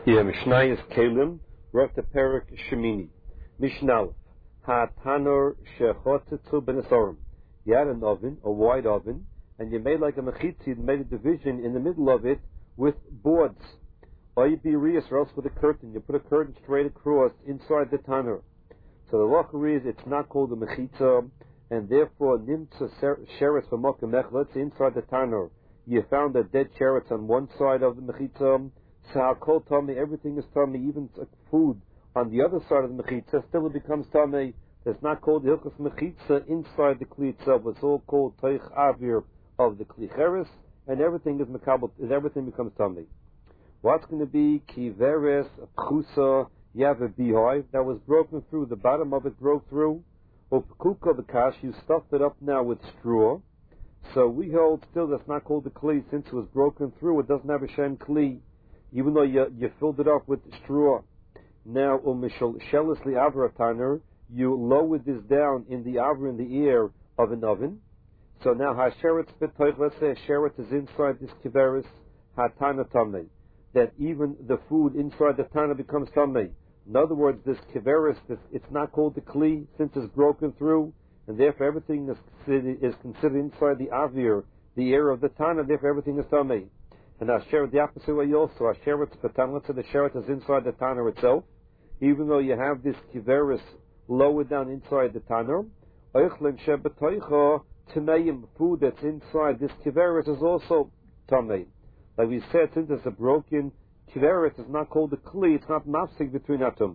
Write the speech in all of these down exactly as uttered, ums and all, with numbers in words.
Yeah, Mishnah is Kalim, wrote the Perik Shemini. Mishnah, Ha Tanor Shechotzetzu Ben Esorim. You had an oven, a wide oven, and you made like a mechitzi, you made a division in the middle of it with boards. Or you be rias, or else with a curtain. You put a curtain straight across inside the Tanor. So the locher is, it's not called a mechitza, and therefore, Nimtza Sheretz V'Mokem Mechletz, inside the Tanor. You found a dead sheretz on one side of the mechitza. Sa'akol Tomei, everything is Tomei, even food on the other side of the mechitza, still it becomes Tomei. It's not called the Hilchos Mechitza inside the Kli itself. It's all called Toich Avir of the Kli Cheres, and everything is Mekabel, everything becomes Tomei. What's going to be Kiveres, Pchusa, you have a beehive that was broken through, the bottom of it broke through. Upkuka the kash, you stuffed it up now with straw. So we hold still that's not called the Kli, since it was broken through, it doesn't have a Shem Kli, even though you, you filled it up with straw. Now, umishal shelisli avra taner, you lowered this down in the avra, in the air of an oven. So now, hasheretz b'toich, let's say a sheret is inside this kiveris, hatana tamei, that even the food inside the tana becomes tamei. In other words, this kiveris, this, it's not called the kli, since it's broken through, and therefore everything is, is considered inside the avir, the air of the tana, therefore everything is tamei. And Asher, the opposite way also, Asheretz Patan, let's say the Sheret is inside the Tanner itself, even though you have this Kiveris lower down inside the Tanner, Oichlin Shebetoicha, Tameim, food that's inside this Kiveris is also Tameim. Like we said, since it's a broken Kiveris, it's not called a Kli, it's not mafsik between Atum.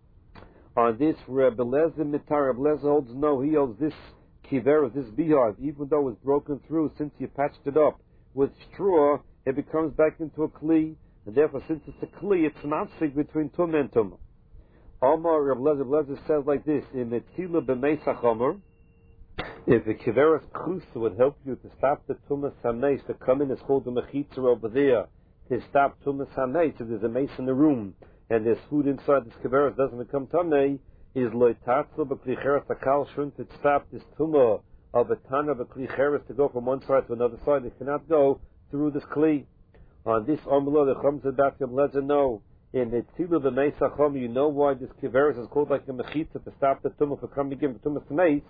On this, Rebbe Lezer Mitar, Rebbe Lezer holds no, he holds this Kiveris, this beehive, even though it's broken through, since you patched it up with straw, it becomes back into a kli, and therefore, since it's a kli, it's not sig between tum and tum. Omar Reb Lezer, Reb Lezer says like this: in the tila b'meisach Omer, if a kiveres krusa would help you to stop the tumas hameis to come in, it's called the mechitza over there to stop tumas hameis. If there's a mace in the room and there's food inside this kiveres doesn't become tamei, is loitatzel b'klicheres akal shouldn't it stop this tumah of a tana b'klicheres to go from one side to another side? It cannot go through this kli. On this Amlo, the Chum Zedat Yom Lezer know in the Tzilu the Meisa Chum, you know why this Kiveris is called like a Mechitza to stop the Tumah for coming in Tumas Meis.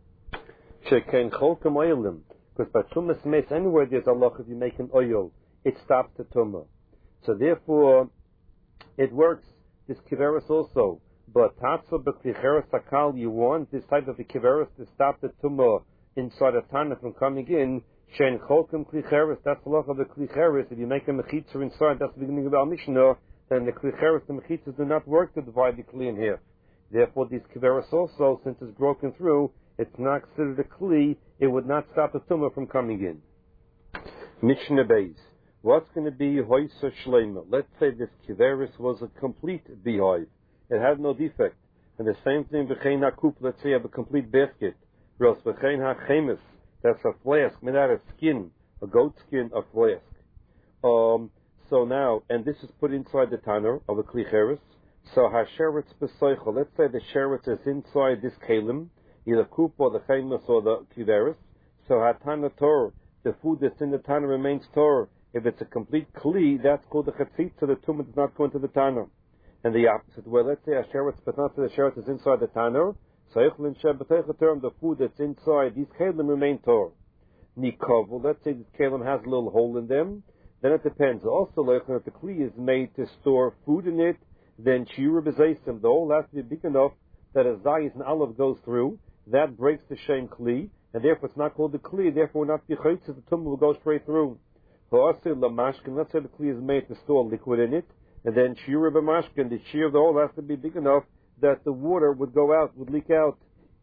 Sheken Cholkem Oilim, because by Tumas Meis anywhere there's Allah, if you make an oil, it stops the Tumah. So therefore, it works. This Kiveris also, but Tatzel B'Klicheres Sakal, you want this type of a Kiveris to stop the Tumah inside a Tana from coming in. Shein Cholkem Klicheres, that's the law of the Klicheres. If you make a mechitza inside, that's the beginning of our Mishnah, then the Klicheres, the mechitzas do not work to divide the Kli in half. Therefore, these Kiveres also, since it's broken through, it's not considered a Kli, it would not stop the Tumah from coming in. Mishnah Beis. What's going to be Hoysa Shleima? Let's say this Kiveres was a complete beehive. It had no defect. And the same thing, V'chein HaKup, let's say you have a complete basket. Ros V'chein HaChemes, that's a flask made out of skin, a goat skin, a flask. Um, so now, and this is put inside the tanner of a klicheres. So hasheretz b'soichel. Let's say the sheretz is inside this kalim, either kup or the chemus or the kiveres. So hatana tor, the food that's in the tanner remains tor. If it's a complete kli, that's called the chatzit, so the tumah does not go into the tanner. And the opposite, well, let's say hasheretz, but not the sheretz is inside the tanner. So the food that's inside these kalim remain tor. Nikovel, let's say this kalim has a little hole in them, then it depends. Also, if the kli is made to store food in it, then shiur b'zeisim, the hole has to be big enough that a zayis and olive goes through. That breaks the shem kli, and therefore it's not called the kli. Therefore, not the chaytz, the tumah will go straight through. Let's say the kli is made to store liquid in it, and then shiur b'mashkin, the shiur of the hole has to be big enough that the water would go out, would leak out.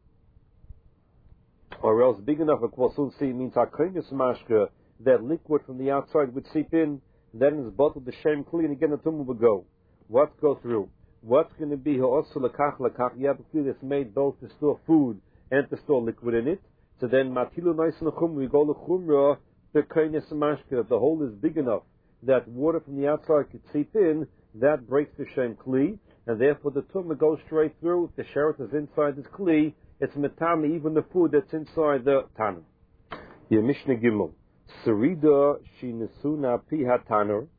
Or else big enough, a kvasul see means hakrinis mashka, that liquid from the outside would seep in, then it's bottled the shem kli, and again the tumah would go. What go through? What's going to be ha'osu lakach lakach? You have a kli that's made both to store food and to store liquid in it. So then matilu nois l'chumra, we go l'chumra, the krinis mashka, the hole is big enough that water from the outside could seep in, that breaks the shem kli, and therefore the tumah goes straight through. The sheret is inside this kli, it's metami, even the food that's inside the tanner. Your Mishnah Gimel. Sarida she nesuna pi hatanor.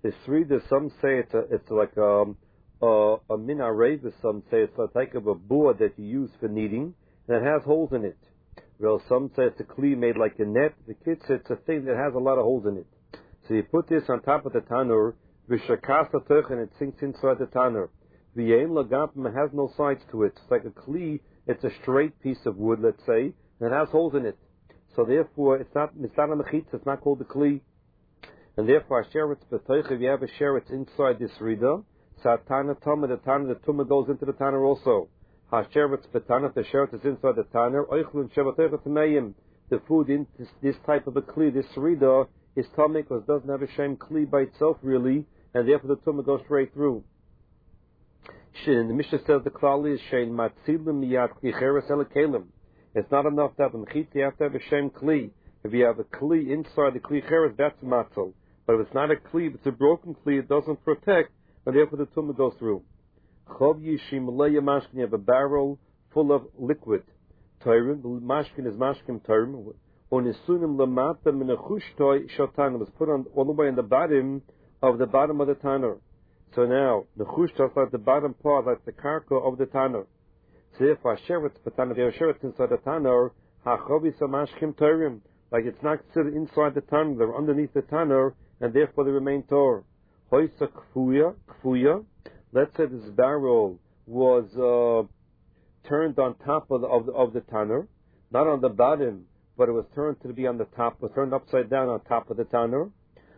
The Srida, some say it's a, it's like um, a, a minareva, some say it's a type of a board that you use for kneading, and it has holes in it. Well, some say it's a kli made like a net. The kids, it's a thing that has a lot of holes in it. So you put this on top of the tanur, v'shakasa tuch, and it sinks inside the tanur. V'yein lagapim, has no sides to it. It's like a kli, it's a straight piece of wood, let's say, and it has holes in it. So therefore, it's not, it's not a mechitza, it's not called a kli. And therefore, sheretz b'toich, if you have a sheretz inside this rida, satana tama, the tana, the tumah goes into the tanur also. Ha-sheretz b'tana, the sheretz is inside the tanur, oichlun shevatoich t'meim, the food in this, this type of a kli, this rida, is tummy because it doesn't have a shem kli by itself really, and therefore the tumah goes straight through. The Mishnah says the klali is shein matzilim miyad kli cheres elakalim. It's not enough to have a mechitza, you have to have a shem kli. If you have a kli inside the kli cheres, that's matzel. But if it's not a kli, if it's a broken kli, it doesn't protect, and therefore the tumah goes through. Chov yishim leya mashkin, you have a barrel full of liquid. Tayrim, the mashkin is mashkin tayrim. Onisunim lamata minachushtoi shotan, was put on all the way in the bottom of the bottom of the tanur. So now the chushta is like the bottom part, like the karka of the tanur. So if a sheretz b'tanur, if you have a sheretz inside the tanur, hachavis amashkim torim, like it's not considered inside the tanur, they're underneath the tanur, and therefore they remain tor. Hoisa kfuya, kfuya. Let's say this barrel was uh, turned on top of the, of the of the tanur, not on the bottom, but it was turned to be on the top, was turned upside down on top of the tanur.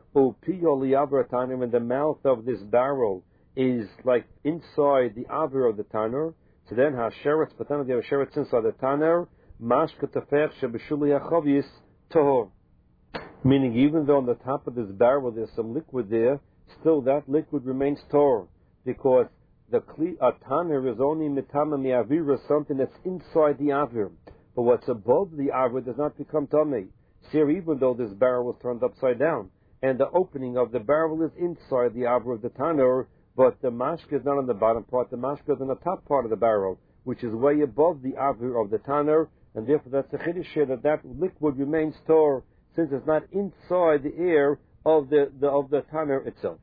When the mouth of this barrel is like inside the avir of the tanur, so then ha-sheretz, but then you have a sheretz inside the tanur, mashka tefech shebeshuli hachavis tahor. Meaning, even though on the top of this barrel there's some liquid there, still that liquid remains tor, because the kli, a tanur is only mitama mi'avira, something that's inside the avir. But what's above the avir does not become tummy. Here, even though this barrel was turned upside down, and the opening of the barrel is inside the avir of the tanur, but the mashka is not on the bottom part, the mashka is on the top part of the barrel, which is way above the avir of the tanur, and therefore that's the chiddush here, that that liquid remains tor, since it's not inside the air of the, the of the tanur itself.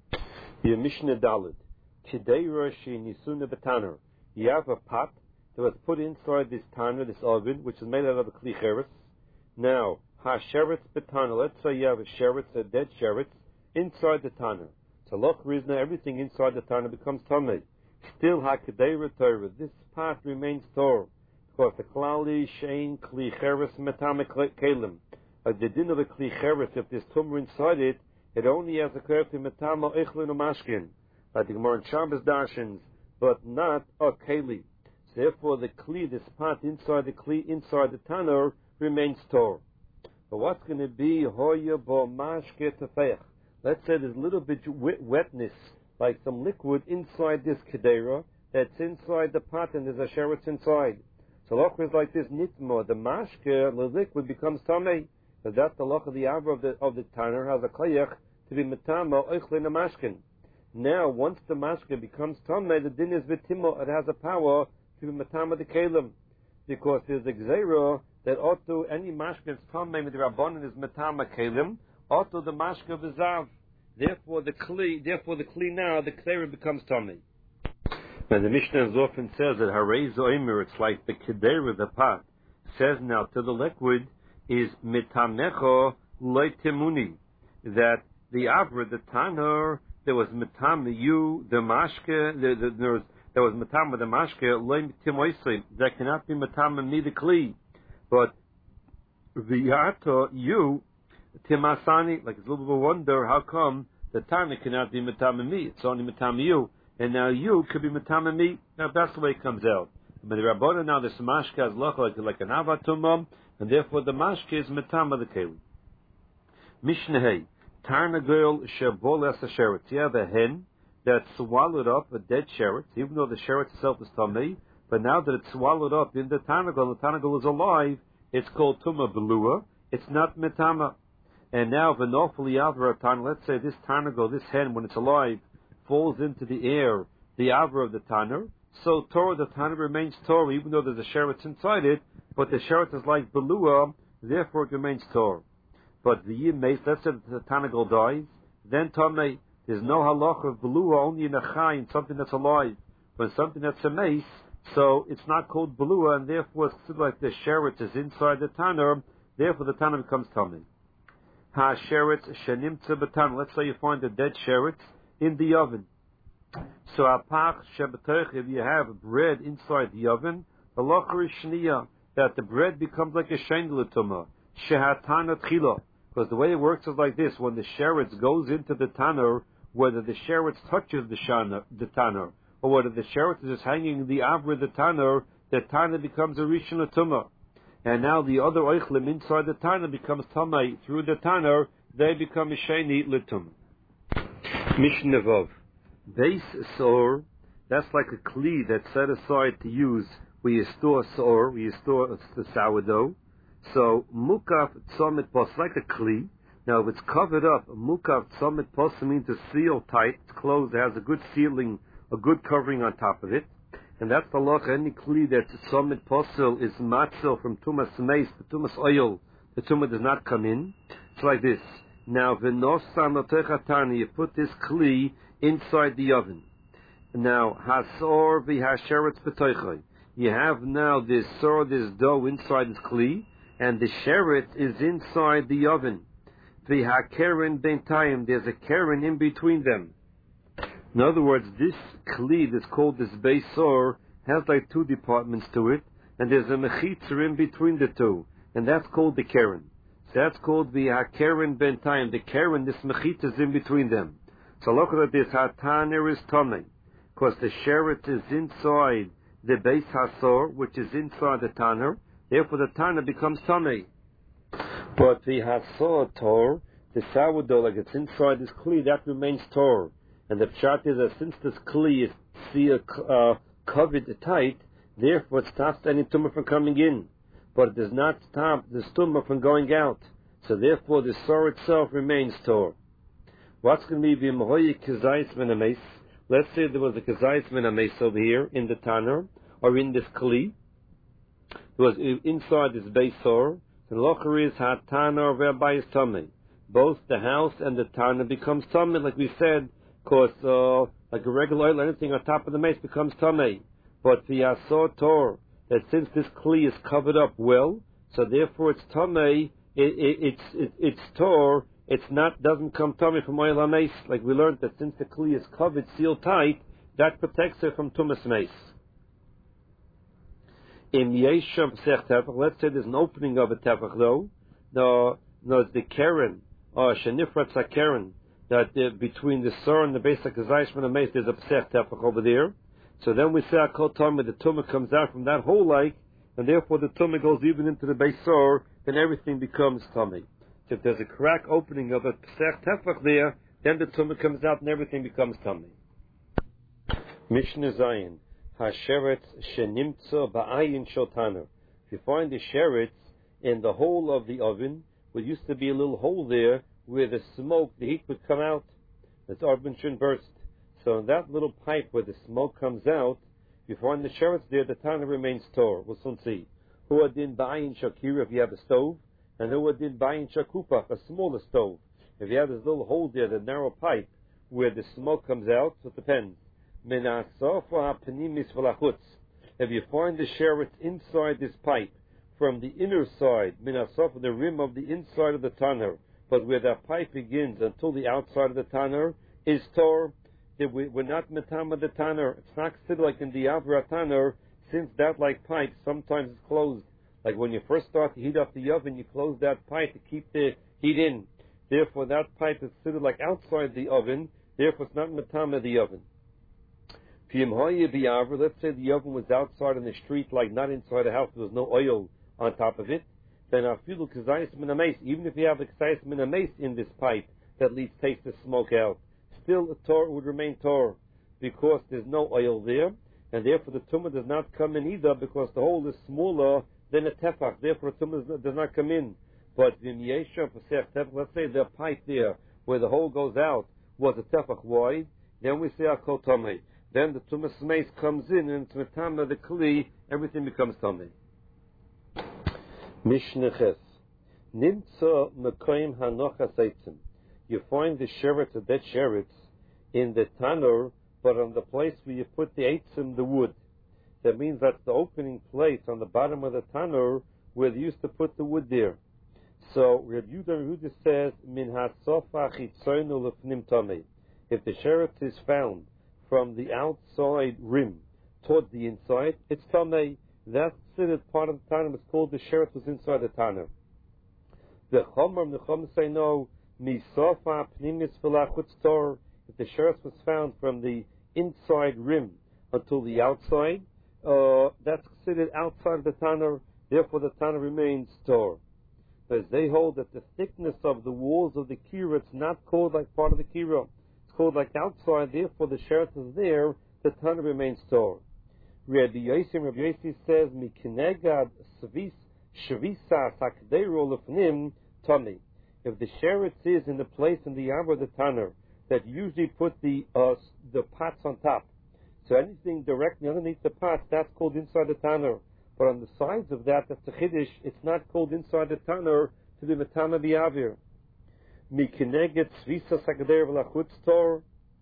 The Mishnah Dalit, Kideira she nisuna b'tanur. You have a pot that was put inside this tanur, this oven, which is made out of a kli cheres. Now, ha-sheretz b'tanur, let's say you have a sheretz, a dead sheretz, inside the tanur. So, loch reason everything inside the tanur becomes tamei. Still, ha-kedeira Torah, this pot remains tor, because the klali shein kli cheres metame kelim. Like the din of the kli cheres, if there's tumor inside it, it only has a kerti metama ichlin or mashkin, like the Gemara in Shabbos darshins, but not a keli. So therefore, the kli, this pot inside the kli, inside the tanur, remains tor. But what's going to be hoya bo mashke tefech? Let's say there's a little bit wetness, like some liquid inside this kedera that's inside the pot, and there's a sheretz inside. So loch is like this nitmo, the mashke, the liquid becomes tamei. So that's the loch of the avra of the of the tanur has a koyach to be metama oichlin mashkin. Now, once the mashke becomes tamei, the din is vitimo. It has a power to be metama the kelim, because there's a gzeira that ought any mashke that's tamei with the rabbanon is metama kelim, ought the mashke v'zav. Therefore, the kli, therefore the kli now, the gzeira becomes tamei. And the Mishnah often says that harei zoimer, it's like the kedera, the pot, says now to the liquid is mitamecho loitimuni, that the avra, the tanur, there was mitam you, the mashke, the, the, there was there was mitam the mashke loitimoislim, that cannot be mitam me the kli, but viyato you timasani, like it's a little bit of a wonder how come the tanur cannot be mitam me, it's only mitam you. And now you could be metamami. Now that's the way it comes out. But the Rabbana now the mashke has loch like like an avatumam, and therefore the mashke is metama the keli. Mishnah Tarna girl shebol as a sheretz. You have a hen that swallowed up a dead sheretz, even though the sheretz itself is tamei. But now that it's swallowed up in the tarnagol, the tarnagol is alive. It's called tuma belua. It's not metama. And now v'nofli avra tarn. Let's say this tarnagol, this hen, when it's alive, falls into the air, the avra of the tanur. So Torah, the tanur remains Torah, even though there's a sheretz inside it, but the sheretz is like belua, therefore it remains Torah. But the yimais, let's say the tanagol dies, then tamei, There's no halacha of belua only in a chai, in something that's alive. When something that's a mace, so it's not called belua, and therefore it's like the sheretz is inside the tanner, therefore the tanner becomes tummy. Ha sheretz shenimtza b'tanner. Let's say you find a dead sheretz in the oven. So apach shebetoich, if you have bread inside the oven, the halacha is shniya, that the bread becomes like a shendel tumah. Shehatana tchila. Because the way it works is like this: when the sheretz goes into the tanner, whether the sheretz touches the shana, the tanner, or whether the sheretz is just hanging in the avra the tanner, the tanner becomes a rishon tumah. And now the other oichlim inside the tanner becomes tamei through the tanner; they become a sheni litum. Mishnah Vav. Beis sor, that's like a kli that's set aside to use where you store sor, where you store the sourdough. So mukaf tzomit pos, like a kli. Now if it's covered up, mukaf tzomit pos means to seal tight, it's closed, it has a good sealing, a good covering on top of it. And that's the loch. Any kli that's tzomit posel is matzel from tumas meis, the tumas oil. The tumah does not come in. It's like this. Now v'nosan otechatani, you put this kli inside the oven. Now hasor v'hasheretz b'toichoi. You have now this sor, this dough inside this kli, and the sheretz is inside the oven. V'hakeren bentayim, there's a keren in between them. In other words, this kli that's called this beis sor has like two departments to it, and there's a mechitzer in between the two, and that's called the keren. So that's called the hakeren bentayim. The keren, this mechitzer is in between them. So look at this, hataner is tomei, because the sheretz is inside the beis hasor, which is inside the tanner. Therefore, the tanner becomes tomei. But the hasor tor, the sourdough, like it's inside this kli, that remains tor. And the pshat is that since this kli is uh, covered tight, therefore it stops any tumor from coming in. But it does not stop the tumor from going out. So therefore the sor itself remains tor. What's going to be b'mahoyi kazayis min hameis? Let's say there was a kazayis min hameis over here in the tanner, or in this kli. It was inside this beis sor. The locher is ha-tanner v'abayis tamei. Both the house and the tanner becomes tamei, like we said, because uh, like a regular oil, anything on top of the mace becomes tamei. But the asor tor, that since this kli is covered up well, so therefore it's tamei, it, it, it's it, it's tor. It's not doesn't come tamei from oil mace. Like we learned that since the kli is covered, sealed tight, that protects it from tumas mace. In yeshav sech tefach, let's say there's an opening of a tefach though. No, no, it's the keren or shenifratz hakeren. That uh, between the sor and the base of kazayis min hameis, there's a psech tefach over there. So then we say akol tamei, the tumah comes out from that hole like, and therefore the tumah goes even into the base sor, then everything becomes tamei. So if there's a crack opening of a psech tefach there, then the tumah comes out and everything becomes tamei. Mishnah Zayin, hasheretz shenimtza ba'ayin shel tanner. If you find the sheretz in the hole of the oven, there used to be a little hole there where the smoke, the heat would come out, that's oven shouldn't burst. So in that little pipe where the smoke comes out, you find the sheretz there, the tanner remains tor. We'll soon see. Who adin ba'ayin shakira if you have a stove, and who adin ba'ayin shakupa, a smaller stove. If you have this little hole there, the narrow pipe where the smoke comes out, so it depends. If you find the sheretz inside this pipe, from the inner side, minasof, the rim of the inside of the tanner, but where that pipe begins until the outside of the tanner is tor, we're not metama the tanner. It's not considered like in the avra tanner, since that like pipe sometimes is closed. Like when you first start to heat up the oven, you close that pipe to keep the heat in. Therefore, that pipe is considered like outside the oven. Therefore, it's not metama the oven. Let's say the oven was outside in the street, like not inside the house. There was no oil on top of it. Then afilu kazayis min hameis, even if you have a kazayis min hameis in this pipe that at least takes the smoke out, still the tor would remain tor because there's no oil there, and therefore the tumah does not come in either because the hole is smaller than a tefach. Therefore, the tumah does not come in. But in yeshav sech tefach, let's say the pipe there where the hole goes out was a tefach wide, then we say akol tamei. Then the tumas mace comes in and it's metama the kli, everything becomes tamei. Mishnah Ches. Nimtza mekoyim hanochas eitzim. You find the sheretz, a dead sheretz, in the tanur, but on the place where you put the eitzim, the wood. That means that's the opening place on the bottom of the tanur where they used to put the wood there. So Reb Yehuda says, Min hasofa chitzonu lefnim tamei. If the sheretz is found from the outside rim towards the inside, it's tamei. That's considered part of the tanur. It's called the sheretz was inside the tanur. The chomer, the chomer say no. Misofa pnimis v'lachutz tor. If the sheretz was found from the inside rim until the outside, uh, that's considered outside of the tanur. Therefore, the tanur remains tor. As they hold that the thickness of the walls of the kira, it's not called like part of the kira. It's called like outside. Therefore, the sheretz is there. The tanur remains tor. Rabbi Yossi, Rabbi Yossi says, "Mikinegad svis shvisa sakdeiro lefnim tami." If the sheretz is in the place in the arm of the tanur that usually put the uh, the pots on top, so anything directly underneath the pots, that's called inside the tanur. But on the sides of that, that's a chiddush. It's not called inside the tanur to be metama bi'avir. Mikineget svisa sakder v'lachutz tor.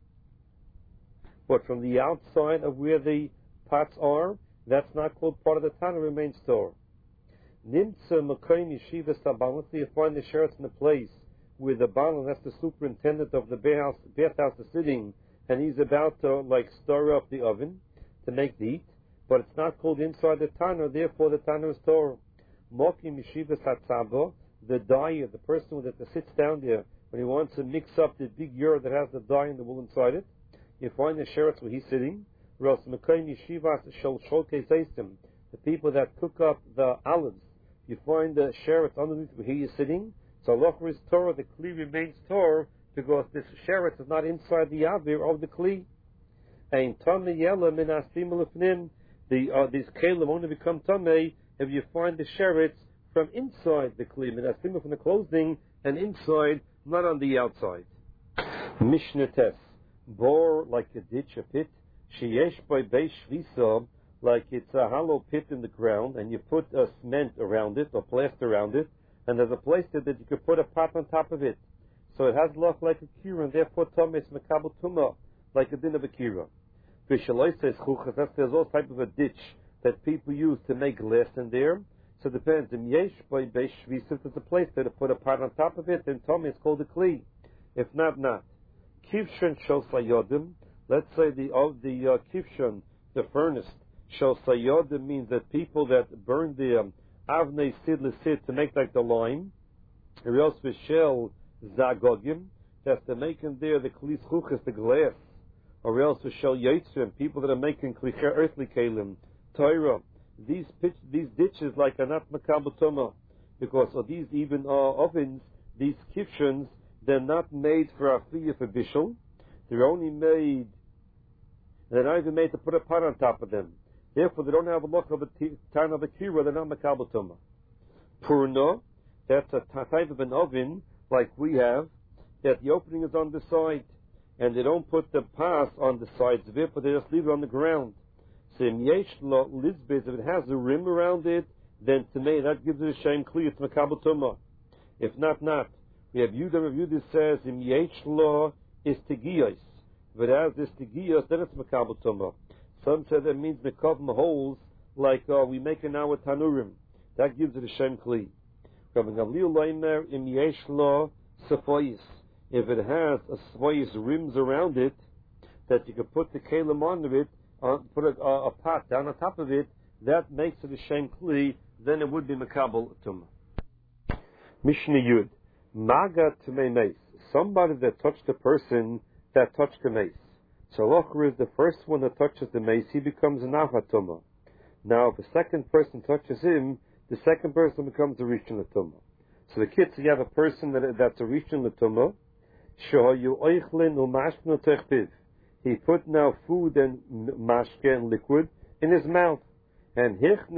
But from the outside of where the pots are, that's not called part of the tanur. Remains tor. Nimtza makoim yeshiva sabalance. You find the sheretz in the place where the baal, that's the superintendent of the bathhouse, bathhouse is sitting, and he's about to like stir up the oven to make the heat. But it's not called inside the tanur, therefore the tanur is Torah. Mokim yeshiva satzabo, the dye of the person that sits down there when he wants to mix up the big yer that has the dye and the wool inside it. You find the sheretz where he's sitting. Ros mekoim yeshiva shel sholkei zeistim, the people that cook up the olives. You find the sheretz underneath where he is sitting. So lochar is Torah, the kli remains Torah because this sheretz is not inside the avir of the kli. Ein tamei yela min asim lefnim. The, uh, these kelim only become tamei if you find the sheretz from inside the kli, and that's from the clothing and inside, not on the outside. Mishnah tes, bore like a ditch, a pit, sheyesh by beish shvisa, like it's a hollow pit in the ground, and you put a cement around it or plaster around it, and there's a place there that you could put a pot on top of it, so it has look like a kira, and therefore tamei is mekabel tumah, like a din of a kira. There's all type of a ditch that people use to make glass in there. So it depends. If there's a place there to put a pot on top of it, then Tommy it's called a kli. If not, not. Kivshon shel sayodim. Let's say the of the uh, kivshon, the furnace, shel sayodim means that people that burn the um, avnei sid lesid to make like the lime. Or else with shel zagogim, that's to make in there the kli chuchas, the glass. Or else with shel yitzrim, people that are making klicher earthly kalim, Torah. These pitch, these ditches like are not makabel tumah, because of these even uh, ovens, these kivshons, they're not made for afiyah for bishul. They're only made, they're not even made to put a pot on top of them. Therefore, they don't have a look of a time of a kira. They're not makabel tumah. Purna, that's a type of an oven like we have, that the opening is on the side. And they don't put the pas on the sides of it, but they just leave it on the ground. So in yesh lo lizbez, if it has a rim around it, then to me that gives it a shame kli, it's makabel tumah. If not, not. We have Yudah review this says in yesh lo is tegiyos. If it has this tegiyos, then it's makabel tumah. Some say that means mekavim holes like uh, we make it now with tanurim. That gives it a shame kli. Rabbi Gamliel leimer in yesh lo sefoyis. If it has a svoyis rims around it, that you can put the kelim on it, uh, put a, a, a pot down on top of it, that makes it a shem kli, then it would be makabel tumah. Mishnah Yud, maga tumei meis, somebody that touched a person that touched the mace. So lochar is the first one that touches the mace, he becomes an avatuma. Now if the second person touches him, the second person becomes a rishon tumah. So the kids, you have a person that, that's a rishon tumah. He put now food and mashke and liquid in his mouth. And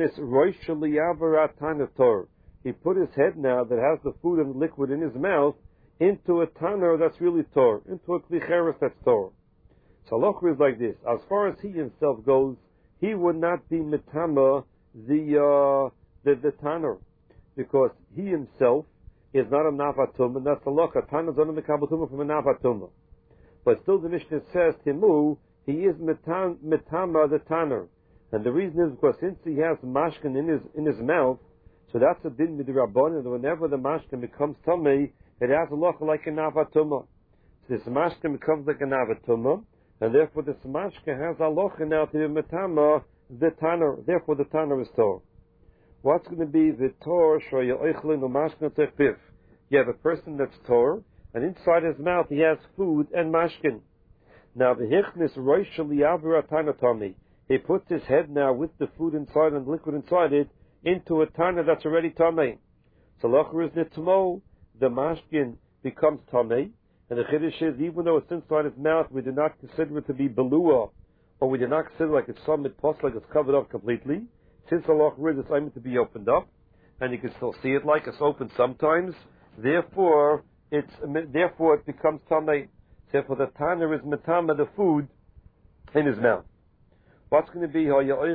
he put his head now that has the food and liquid in his mouth into a tanner that's really tor, into a klicheres that's tor. So lochar is like this. As far as he himself goes, he would not be mitama the uh, the, the tanner, because he himself is not a navatuma, and that's a locha. Tanner is only mekabel tumah from a navatuma. But still the Mishnah says, Timu, he is Metama the Tanner. And the reason is because since he has mashkin in his in his mouth, so that's a din midrabanan, and whenever the mashkin becomes tummy, it has a loch like an avatuma. So this mashkin becomes like an avatuma, and therefore this mashkin has a loch now to be metama the tanner. Therefore the tanner is tor. What's going to be the tor shoya oichlin umashkin techpif? You have a person that's tor, and inside his mouth he has food and mashkin. Now the hichnis roishali avra tanatomi. He puts his head now with the food inside and the liquid inside it into a tana that's already tamei. So locher is nitmo, the mashkin becomes tamei, and the chiddush is even though it's inside his mouth, we do not consider it to be belua, or we do not consider like it's summit post, like it's covered up completely. Since the locher is, it's aiming to be opened up, and you can still see it like it's open sometimes. Therefore, it's therefore it becomes tamei. Therefore, the tana is metama, the food in his mouth. What's going to be?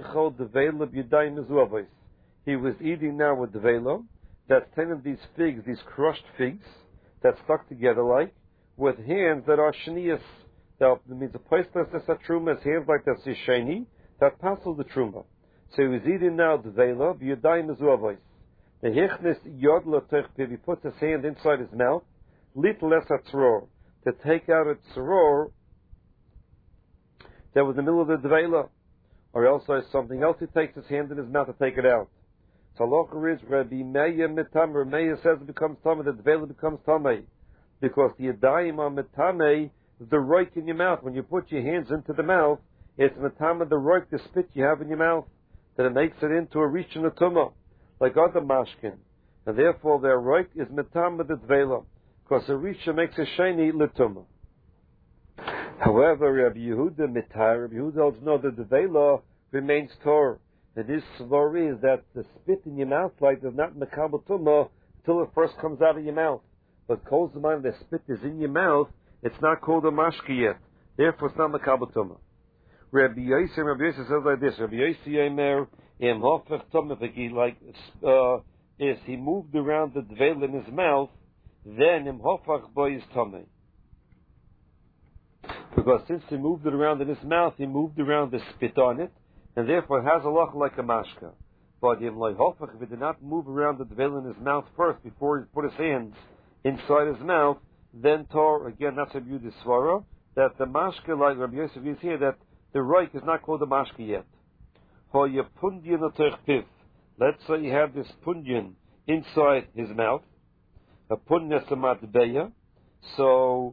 He was eating now with the velo. That's ten of these figs, these crushed figs, that stuck together like, with hands that are shnias. That means a place that's a truma, has hands like that's sheni, that passes the truma. So he was eating now the velo, b'yadayim mezuavos. The hichnis yodla techpiv, he puts his hand inside his mouth, lit less atzror, to take out a tzror that was in the middle of the velo. Or else there's something else, he takes his hand in his mouth to take it out. So locher is Rabbi Meir mitam. Rabbi Meir says it becomes tamei, the dvela becomes tamei, because the yadayim are mitamei, the roik in your mouth. When you put your hands into the mouth, it's mitamei the roik, the spit you have in your mouth, that it makes it into a rishon tumah, like other mashkin, and therefore their roik is mitamei the dvela, because a rishon makes a sheni l'tumah. However, Rabbi Yehuda mitar, Rabbi Yehuda holds no, that the vela remains tor. And this svar is that the spit in your mouth like does not mekabel tumah until it first comes out of your mouth. But calls the mind the spit is in your mouth, it's not called a mashki yet. Therefore, it's not mekabel tumah. Rabbi Yosef, Rabbi Yosef says like this: Rabbi Yosef Yemer im hofech tumah, like uh, is he moved around the dveil in his mouth, then im hofech boy is tumah. Because since he moved it around in his mouth, he moved around the spit on it, and therefore it has a loch like a mashka. But if he did not move around the dveil in his mouth first before he put his hands inside his mouth, then tor, again, that's a beauty svara, that the mashka, like Rabbi Yosef is here, that the roik is not called a mashka yet. Let's say you have this pundian inside his mouth, a pundian samatbeya, so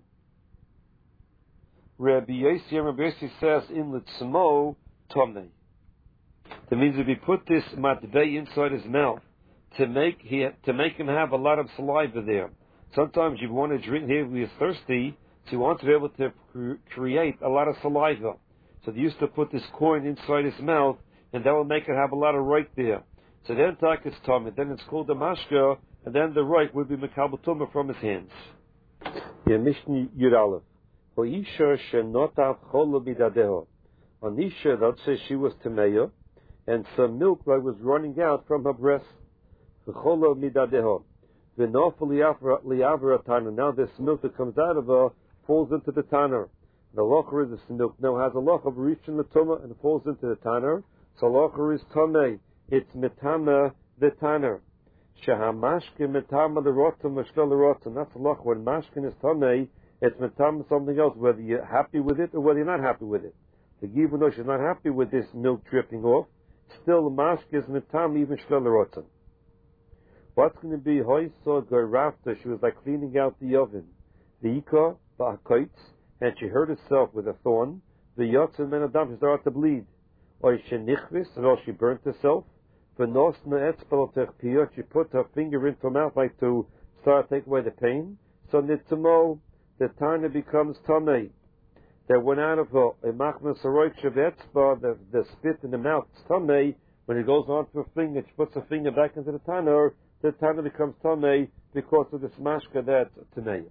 Rabbi Yosef, Rabbi Yosef says in Litzmo Tomei. That means if he put this matbei inside his mouth to make he to make him have a lot of saliva there. Sometimes you want to drink here when you're thirsty, so you want to be able to cre- create a lot of saliva. So they used to put this coin inside his mouth, and that will make it have a lot of roik there. So then tak is Tomei, then it's called the mashka, and then the roik would be mekabel tumah from his hands. Yeah, Mishnah Yudalev. Isha shenotav cholo bidadeho. On Isha, let's say she was temeya, and some milk like, was running out from her breast. Cholo midadeho. V'nofel liavra tana. Now this milk that comes out of her falls into the tanner. The locher is this milk now has a loch of reaching the tumah and it falls into the tanner. So locher is tamei. It's metama the tanner. Shehamashke metama the rotam mashkel the rotam. That's a loch when mashkin is tamei. It's metam something else, whether you're happy with it or whether you're not happy with it. The even though she's not happy with this milk dripping off, still the mashk is metam even shkelerotan. What's going to be hoysa garafta? She was like cleaning out the oven. The ika ba'akoitz, and she hurt herself with a thorn. The yotzim and adam, she started to bleed. Or shenichvis, or she burnt herself. V'nosna etzpal techpiyot, she put her finger into her mouth like to start to take away the pain. So nitzamo, the tana becomes tamei. That went out of her, a machmas aroik shevetzba, the the spit in the mouth, tamei. When it goes on to her finger, she puts her finger back into the tana, the tana becomes tamei because of the smashka that taneya.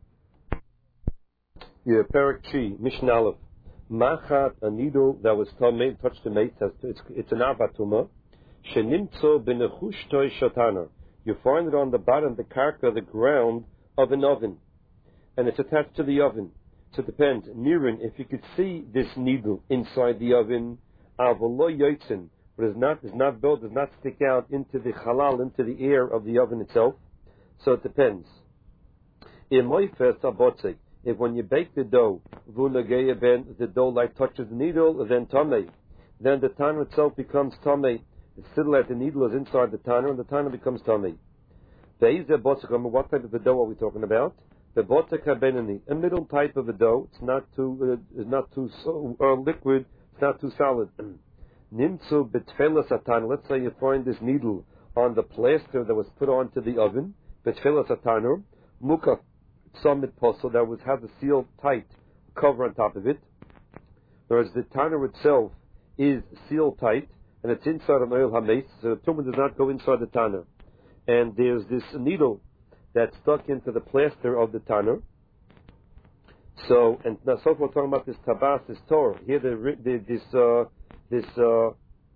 Yeah, Perak Chi, Mishnah Aleph. Machat, a needle that was tamei, touched the mate, it's, it's an avatuma. Shenimtzo b'nechushtoi shatana. You find it on the bottom, the karka, the ground of an oven. And it's attached to the oven. So it depends. Nirin, if you could see this needle inside the oven, avolo yotzin, but is not, is not built, does not stick out into the halal, into the air of the oven itself. So it depends. In my first abotzik, if when you bake the dough, the dough like touches the needle, then tamei. Then the tanner itself becomes tamei. It's still like the needle is inside the tanner, and the tanner becomes tamei. What type of a dough are we talking about? The botek habenani, a middle type of a dough. It's not too, uh, it's not too so, uh, liquid. It's not too solid. Nimtzu betfelas atana. Let's say you find this needle on the plaster that was put onto the oven. Betfelas atana, muka summit posel that was have the sealed tight cover on top of it. Whereas the tanner itself is sealed tight and it's inside an oil hames, so the tumor does not go inside the tanner. And there's this needle that's stuck into the plaster of the tanner. So, and now so far we're talking about this tabas, this Torah. Here, the, the, this, uh, this, uh,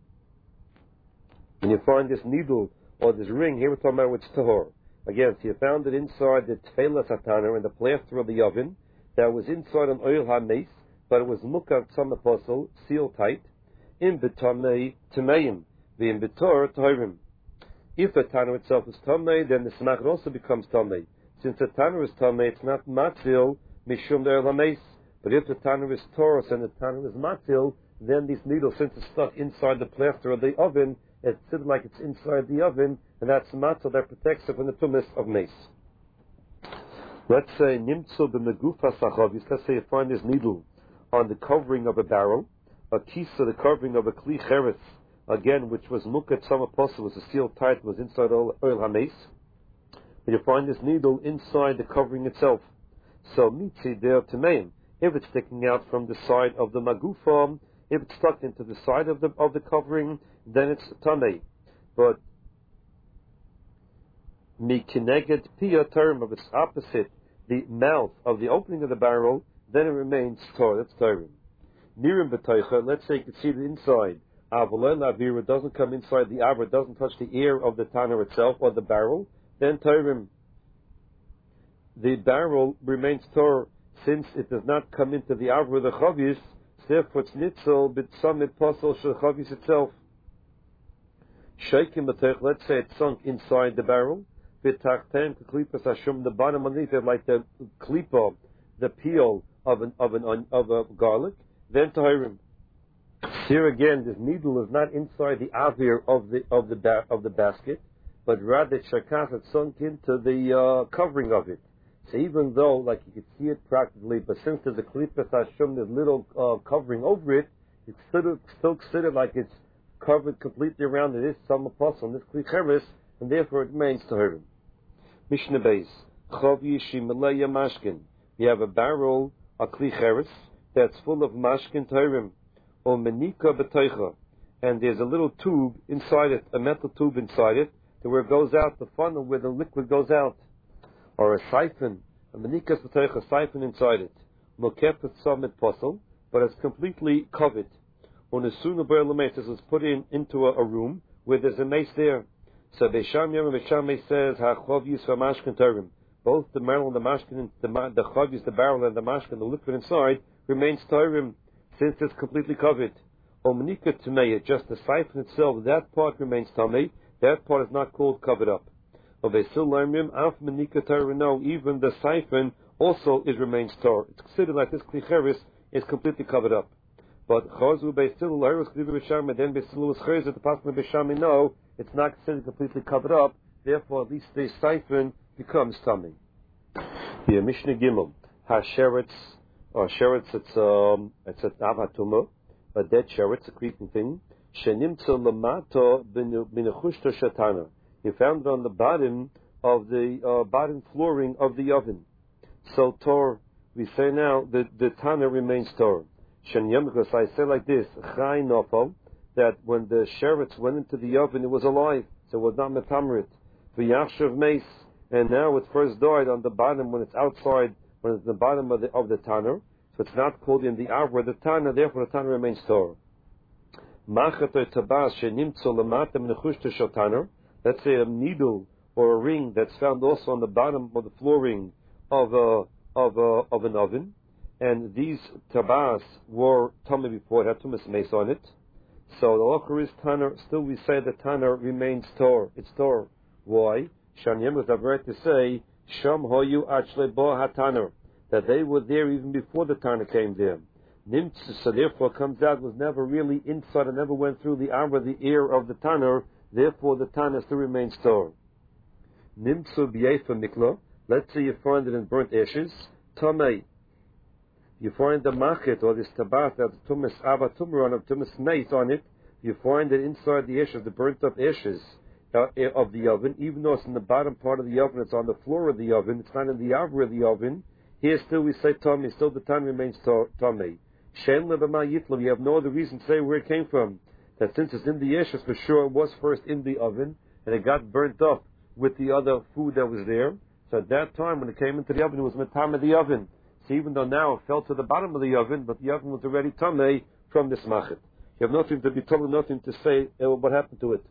when you find this needle or this ring, here we're talking about what's Tahor. Again, so you found it inside the tefela satana in the plaster of the oven that was inside an oil hames, but it was mukav some apostle, sealed tight, in betamei tameim, the in betor toirim. If the tanner itself is tamei, then the smach also becomes tamei. Since the tanner is tamei, it's not matzil mishum der lames. But if the tanner is torus and the tanner is matzil, then this needle, since it's stuck inside the plaster of the oven, it's sort of like it's inside the oven, and that's matzil that protects it from the tumis of mace. Let's say nimtzu b'megufa sachavis. Let's say you find this needle on the covering of a barrel, a kisa, the covering of a kli cheres. Again, which was mukat some apostle, was a sealed tight, was inside oil, oil hames. But you find this needle inside the covering itself. So mitzi der tameim. If it's sticking out from the side of the magufa, if it's stuck into the side of the of the covering, then it's tamei. But mikineged pia term of its opposite, the mouth of the opening of the barrel, then it remains tor. That's tarim. Nirim b'toicha. Let's say you can see the inside. It doesn't come inside the avra, it doesn't touch the ear of the tanner itself or the barrel, then Torah. The barrel remains Torah since it does not come into the avra, the chavis, therefore it's nitzel, but some it posel shel chavis itself. Sheikim b'teich, let's say it's sunk inside the barrel, v'tachtem klipas hashum, the bottom underneath it, like the klipa, the peel of an of an of a garlic, then Torah. Here again, this needle is not inside the avir of the of the ba- of the basket, but rather shakas it sunk into the uh, covering of it. So even though, like you can see it practically, but since there's a klipas hashum, there's little uh, covering over it, it's still still considered like it's covered completely around. It is some apostle, this kli cheres, and therefore it remains tahirim. Mishnah Beis Chav Yishim Malaya Mashkin. You have a barrel, a kli cheres, that's full of mashkin tahirim. Or menika b'teicha, and there's a little tube inside it, a metal tube inside it, to where it goes out, the funnel where the liquid goes out, or a siphon, a menika b'teicha, siphon inside it. Mokefet summit posel, but it's completely covered. On a sooner b'er this is put in into a, a room where there's a mace there. So Beisham Yom Beisham says ha'chov yisva mashkin tarim. Both the barrel and the mashkin, the the chav is the barrel and the mashkin, the liquid inside remains tarim, since it's completely covered. Or menika tameya, just the siphon itself, that part remains tamei. That part is not called covered up. Or beisil lamrim af menika tar. No, even the siphon also is remains tar. It's considered like this kli cheres is completely covered up. But chazu beisil lairus klivi b'sham, then beisil was cheres at the pasuk b'sham. No, it's not considered completely covered up. Therefore, at least the siphon becomes tamei. Here, Mishnah Gimel hasheretz. Or sheretz, it's um, it's an avatuma, a dead sheretz, a creeping thing. Shenimtza lamato b'nechushto shatana. You found it on the bottom of the uh, bottom flooring of the oven. So tor, we say now the the tana remains tor. Shenyam, because I say like this, chay nofal, that when the sheretz went into the oven, it was alive, so it was not metamrit. V'yachshav mace, and now it first died on the bottom when it's outside. When it's the bottom of the of the tanner, so it's not called in the avra the tanner. Therefore, the tanner remains tor. Let's say a needle or a ring that's found also on the bottom of the flooring of a of a of an oven. and these tabas were tummy before, it had tumas mace on it. So the locher is Tanner, still we say that Tanner remains Tor. It's Tor. Why? Shanyem was about to say, Sham hoyu achle bo ha-Tanner, that they were there even before the Tanner came there. Nimtz, so therefore comes out, was never really inside and never went through the arm or the ear of the Tanner, therefore the Tanner still remains Tor. Nimtzu b'yefa mikla, let's say you find it in burnt ashes, Tomei. You find the machet or this tabat that tumas ava tumron of tumas meis on it. You find it inside the ashes, the burnt up ashes uh, of the oven. Even though it's in the bottom part of the oven, it's on the floor of the oven. It's not in the avra of the oven. Here still we say tummy. Still the time remains tummy. Shem lebama yitlam. You have no other reason to say where it came from. That since it's in the ashes, for sure it was first in the oven and it got burnt up with the other food that was there. So at that time when it came into the oven, it was matam of the oven. Even though now it fell to the bottom of the oven, but the oven was already tamei from this machet. You have nothing to be told, nothing to say uh, what happened to it.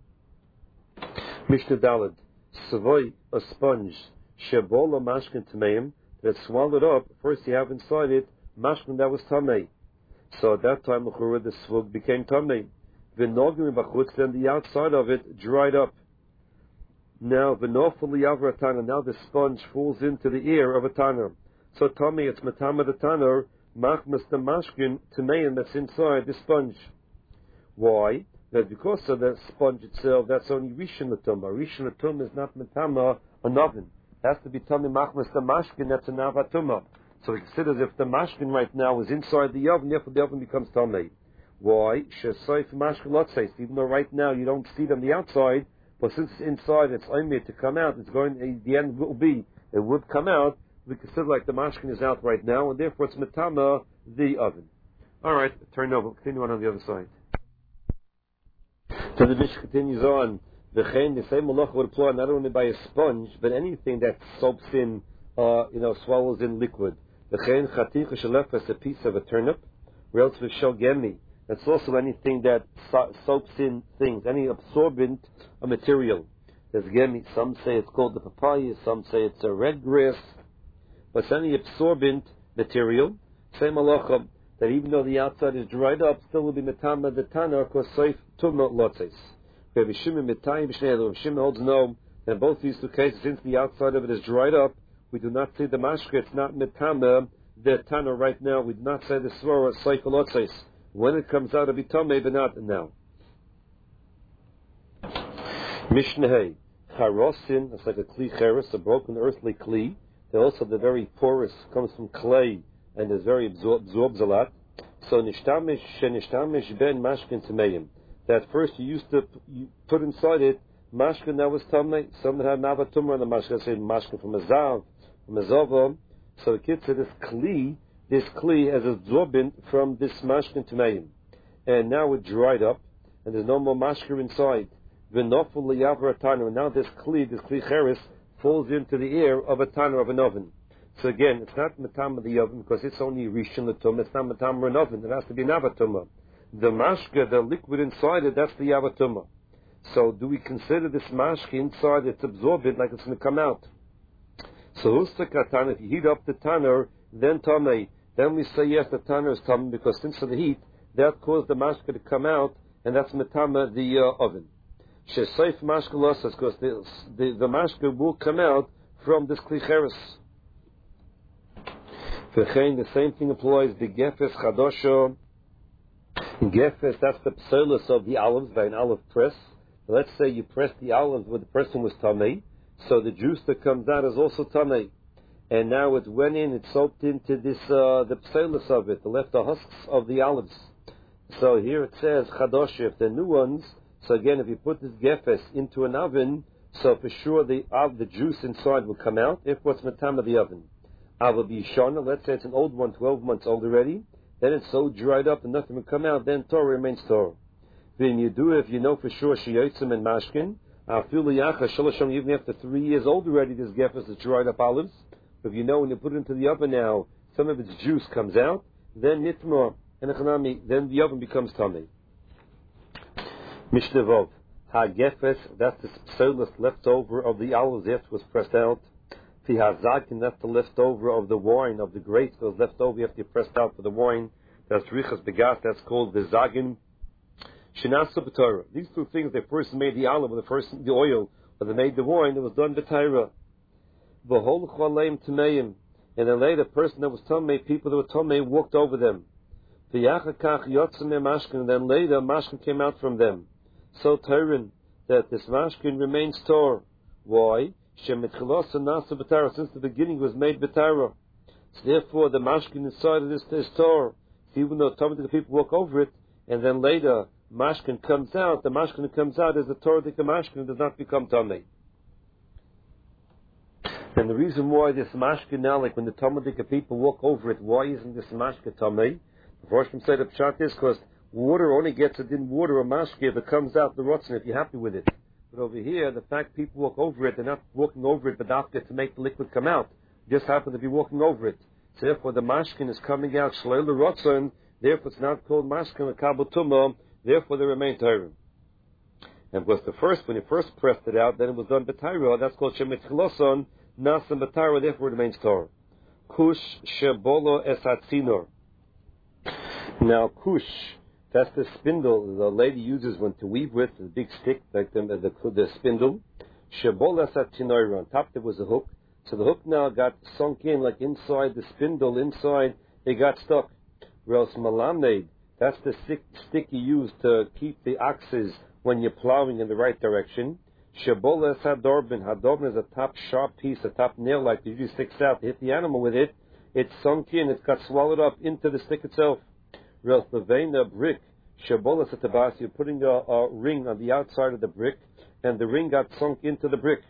Mishnah Daled, Savoy, a sponge, Shebola mashkin tameim, that swallowed up, first you have inside it, mashkin that was tamei. So at that time, the svug became tamei. V'nogim b'chutz, then the outside of it dried up. Now, v'nofel yavra tana, now the sponge falls into the ear of a tanner. So Tommy, it's matama the tanner, machmas the mashkin tameim that's inside the sponge. Why? That because of the sponge itself, that's only rishon l'tumah. Rishon l'tumah is not matama an oven. It has to be Tommy machmas the mashkin that's an avatuma. So it considers if the mashkin right now is inside the oven, therefore the oven becomes Tommy. Why? Shesoif mashkin lotzes. Even though right now you don't see it on the outside, but since it's inside, it's only to come out. It's going. The end will be it would come out. We consider like the mashkin is out right now, and therefore it's matama the oven. All right, turn over. Continue on on the other side. So the Mishnah continues on. The the same malacha would apply not only by a sponge, but anything that soaks in, uh, you know, swallows in liquid. The chen chaticha shalef as a piece of a turnip, or else with shogemi. That's also anything that so- soaks in things, any absorbent uh, material. There's gemi. Some say it's called the papaya. Some say it's a red grass. But it's any absorbent material, same halacha, that even though the outside is dried up, still will be metama the tanner, because safe tumma lotzes. Rabbi Shimon mitayim b'shnei. Rabbi Shimon holds no, that in both these two cases, since the outside of it is dried up, we do not see the mashke, it's not metama the tanner right now. We do not say the svara safe lotzes. When it comes out, it'll be tamei, but not now. Mishnah Hay, charosin, it's like a kli cheres, a broken earthly kli. They're also the very porous, comes from clay, and is very absor- absorbs a lot. So nishtamish shenishtamish ben mashkin tameim. That first you used to you put inside it mashkin that was tamei. Some that had navatumah on the mashkin, say mashkin from a zav, from a zava. So the kid said this kli, this kli as absorbent from this mashkin tameim, and now it dried up, and there's no more mashkin inside. V'nofel liyavra tanu. And now this kli, this kli cheres, falls into the air of a tanner of an oven. So again, it's not matam of the oven because it's only rishon l'tumah. It's not matam of an oven. It has to be navatumah. The mashka, the liquid inside it, that's the yavatumah. So do we consider this mashka inside it's absorbent like it's going to come out? So hustakatan, if you heat up the tanner, then tamei. Then we say yes, the tanner is tamei because since of the heat, that caused the mashka to come out, and that's matama the uh, oven. Shesaif mashka losses, because the, the, the mashka will come out from this kli cheres. The same thing applies the gefes chadosha. Gefes, that's the psolos of the olives by an olive press. Let's say you press the olives where the person was tamei, so the juice that comes out is also tamei. And now it went in, it soaked into this, uh, the psolos of it, the left the husks of the olives. So here it says chadosha, if they're new ones. So again, if you put this gefes into an oven, so for sure the uh, the juice inside will come out. If what's matam of the oven, ava b'yishana, let's say it's an old one, twelve months old already, then it's so dried up and nothing will come out. Then Torah remains Torah. Then you do if you know for sure shiyotzim and mashkin. Even after three years old already, this gefes is dried up olives. But if you know when you put it into the oven now, some of its juice comes out, then nitma and echanami, then the oven becomes tamei. Mishnah Vov, ha gefes, that's the psolos left over of the olives after it was pressed out. The hazakin, that's the leftover of the wine, of the grapes that was left over, you have to press out for the wine. That's richas begas, that's called the zagin. Shinasa b'Torah. These two things, they first made the olive, or the first the oil, or they made the wine, it was done b'Torah. V'hol chaleim tameim. And then later, the person that was tamei, people that were tamei, walked over them. V'yachakach yotzim mashkin. And then later, mashkin came out from them. So Torah, that this mashkin remains tor. Why? Since the beginning was made b'Torah. So therefore the mashkin inside of this is Torah. So even though some of the people walk over it, and then later mashkin comes out, the mashkin that comes out is the Torah that the mashkin does not become tamei. And the reason why this mashkin now, like when the Talmudic people walk over it, why isn't this mashkin tamei? The first one said the pshat is because water only gets it in water or mashkin if it comes out the rotzen, if you're happy with it. But over here, the fact people walk over it, they're not walking over it, but after to make the liquid come out. Just happen to be walking over it. So therefore, the mashkin is coming out shleil l'rotzen. Therefore, it's not called mashkin l'kabel tumah. Therefore, they remain Torah. And because the first, when you first pressed it out, then it was done b'Torah. That's called shemit chiloson nasan b'Torah. Therefore, it remains Torah. Kush shebolo esatzinor. Now, kush. That's the spindle the lady uses when to weave with, the big stick, like the, the, the spindle. Shebolas at tinoira. On top there was a hook. So the hook now got sunk in, like inside the spindle, inside, it got stuck. Whereas malamed, that's the stick, stick you use to keep the oxes when you're plowing in the right direction. Shebolas hadorbin. Hadorbin is a top sharp piece, a top nail, like you usually sticks out to hit the animal with it. It's sunk in, it got swallowed up into the stick itself. Whereas the vein of brick, shabolas atabas, you're putting a, a ring on the outside of the brick, and the ring got sunk into the brick.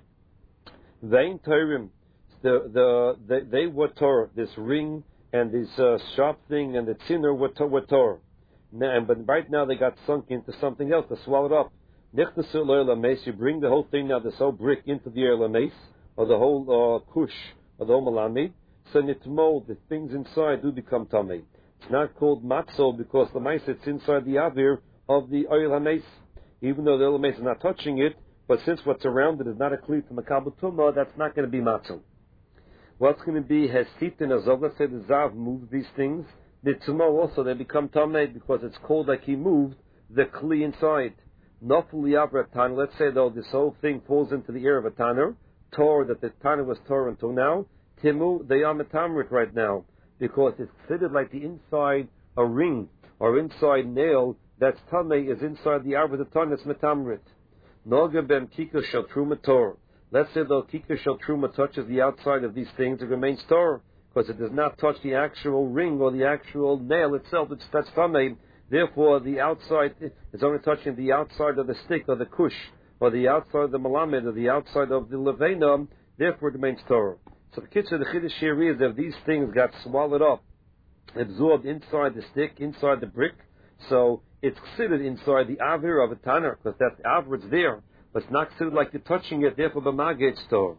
Vein Torah, the the they, they were Torah. This ring and this uh, sharp thing and the thinner were, were Torah. Now, but right now they got sunk into something else, they swallowed up. Nichnasu lo'el mace, you bring the whole thing now, this whole brick into the oil mace, or the whole uh, kush, or the whole malamid. So nitmol, the things inside do become tamei. It's not called matzol because the mace it's inside the avir of the oil hameis. Even though the oil hameis is not touching it, but since what's around it is not a kli to makabel tumah, that's not going to be matzol. What's going to be hesitin azov? Let's say the zav moves these things. The tumah also they become tamei because it's called like he moved the kli inside. Noful yavra tan. Let's say though this whole thing falls into the ear of a tanner, tor that the tanner was tor until now. Timu they are metamrit right now. Because it's considered like the inside a ring or inside nail that's tamei is inside the arv of the ton that's metamrit. Noga bem kika shel truma tor. Let's say though kika shel truma touches the outside of these things, it remains tor because it does not touch the actual ring or the actual nail itself. It's that's tamei. Therefore, the outside is only touching the outside of the stick or the kush or the outside of the malamed or the outside of the levena. Therefore, it remains tor. So the kitzur, the chiddush here is that these things got swallowed up, absorbed inside the stick, inside the brick. So it's considered inside the avir of a tanner, because that avir is there, but it's not considered like you're touching it. Therefore, b'mageh it's tor.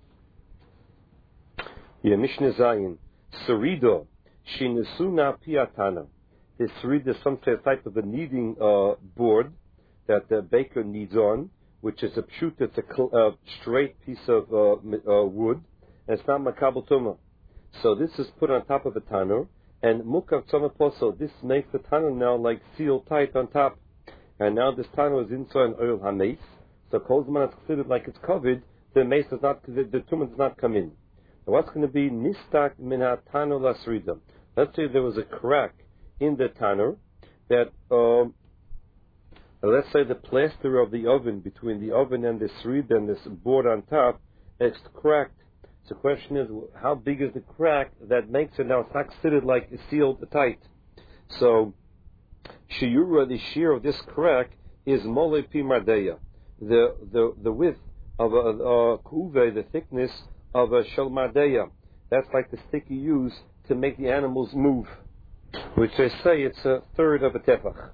Yeah, Mishnah Zayin, Sarido, Shinusuna Piatana. This Sarido is some type of a kneading uh, board that the baker kneads on, which is a pshut, it's a cl- uh, straight piece of uh, uh, wood. And it's not makabel tumah. So this is put on top of the tanner, and mukav tzama poso. This makes the tanner now like sealed tight on top. And now this tanner is inside an oil hameis. So kol zman is considered like it's covered. The mace does not, the, the tumah does not come in. Now what's going to be nistak min ha-tanner lasrida? Let's say there was a crack in the tanner that, um, let's say the plaster of the oven between the oven and the srid and this board on top is cracked. So the question is, how big is the crack that makes it now? It's not considered like sealed tight. So, shiura, the shear of this crack is mole pi mardeya, the the the width of a, a kuve, the thickness of a shel mardeya. That's like the stick you use to make the animals move, which they say it's a third of a tefach.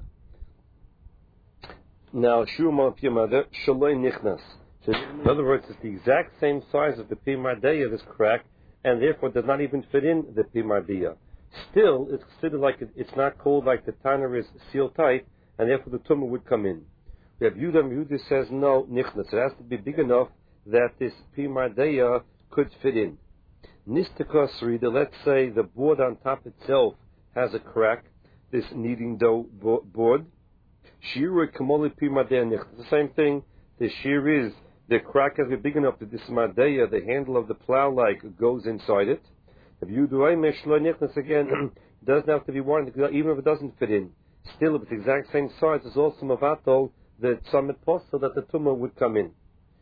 Now, shiur mole pi mardeya shaloi nichnas. So in other words, it's the exact same size of the pi mardeya, this crack, and therefore does not even fit in the pi mardeya. Still, it's considered like it, it's not called like the tanner is sealed tight, and therefore the tumah would come in. We have Yudah, Yudah says no, nichnas. It has to be big enough that this pi mardeya could fit in. Nistakosri, let's say the board on top itself has a crack, this kneading dough board. Shira kamoli pimadeh. The same thing. The shear is the crack has to be big enough that this madeya, the handle of the plow, like goes inside it. If you do a meshlo again, it doesn't have to be one, even if it doesn't fit in. Still, if it's the exact same size, it's also mavato the summit post so that the tumah would come in.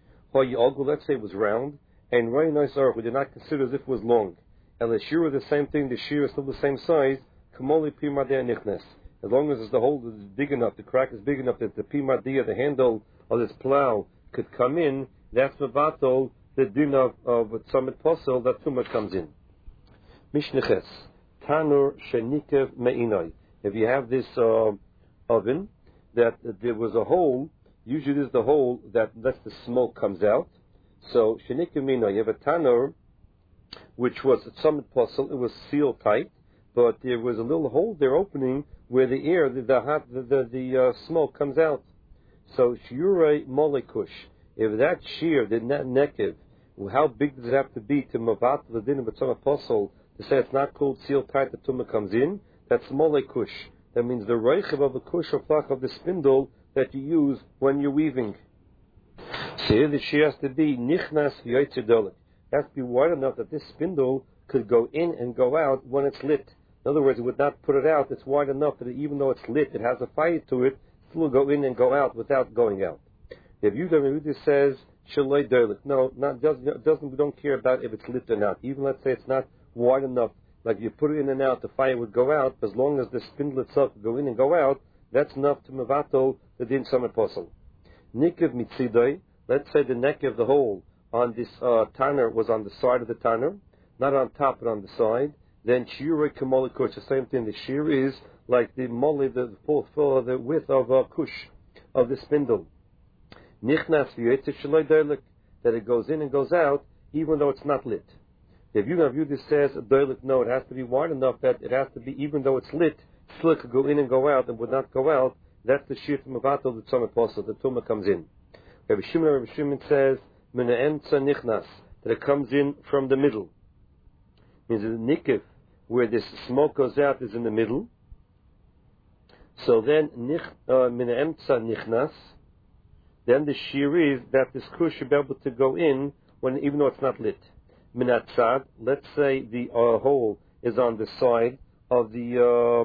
Let's say it was round, and very nice arch, we did not consider as if it was long. And the shear is the same thing, the shear is still the same size, kamoli pimadeh nichnes. As long as the hole is big enough, the crack is big enough that the pimadeh, the handle of this plow, could come in, that's mavato the din of, of summit posel that tumah comes in. Mishneches, tanur shenikev me'inoi. If you have this uh, oven, that, that there was a hole, usually there's the hole that lets the smoke comes out. So shenikev me'inoi, you have a tanur, which was at summit posel, it was sealed tight, but there was a little hole there opening where the air, the the hot, the, the, the uh, smoke comes out. So shiurei molekush. If that shear did not nekev, how big does it have to be to mavat the din of a tzom apostle to say it's not called sealed tight, the tumah comes in? That's molekush. That means the reichev of the kush or flach of the spindle that you use when you're weaving. So here the shear has to be nichnas v'yotzei. It has to be wide enough that this spindle could go in and go out when it's lit. In other words, it would not put it out. It's wide enough that even though it's lit, it has a fire to it, it will go in and go out without going out. If you don't, it says shaloi derlik. No, not doesn't doesn't we don't care about if it's lit or not. Even let's say it's not wide enough, like you put it in and out, the fire would go out. As long as the spindle itself would go in and go out, that's enough to mavato the din some apostle. Nikev mitzidoi. Let's say the neck of the hole on this uh, tanner was on the side of the tanner, not on top but on the side. Then shiurei kamoli kush, the same thing. The shear is like the molly, the full, full the width of a kush of the spindle. Nichnas v'yotzei shaloi derlik, that it goes in and goes out even though it's not lit. If you have view this says derlik, no, it has to be wide enough that it has to be even though it's lit, still it could go in and go out and would not go out. That's the shear to mavato the tzom apostle. The tumah comes in. Rabbi Shimon, Rabbi Shimon says mina emtza nichnas, that it comes in from the middle. Means the nikif, where this smoke goes out, is in the middle. So then, min emtza nichnas, then the shear is that this kush should be able to go in when, even though it's not lit. Min atzad, let's say the uh, hole is on the side of the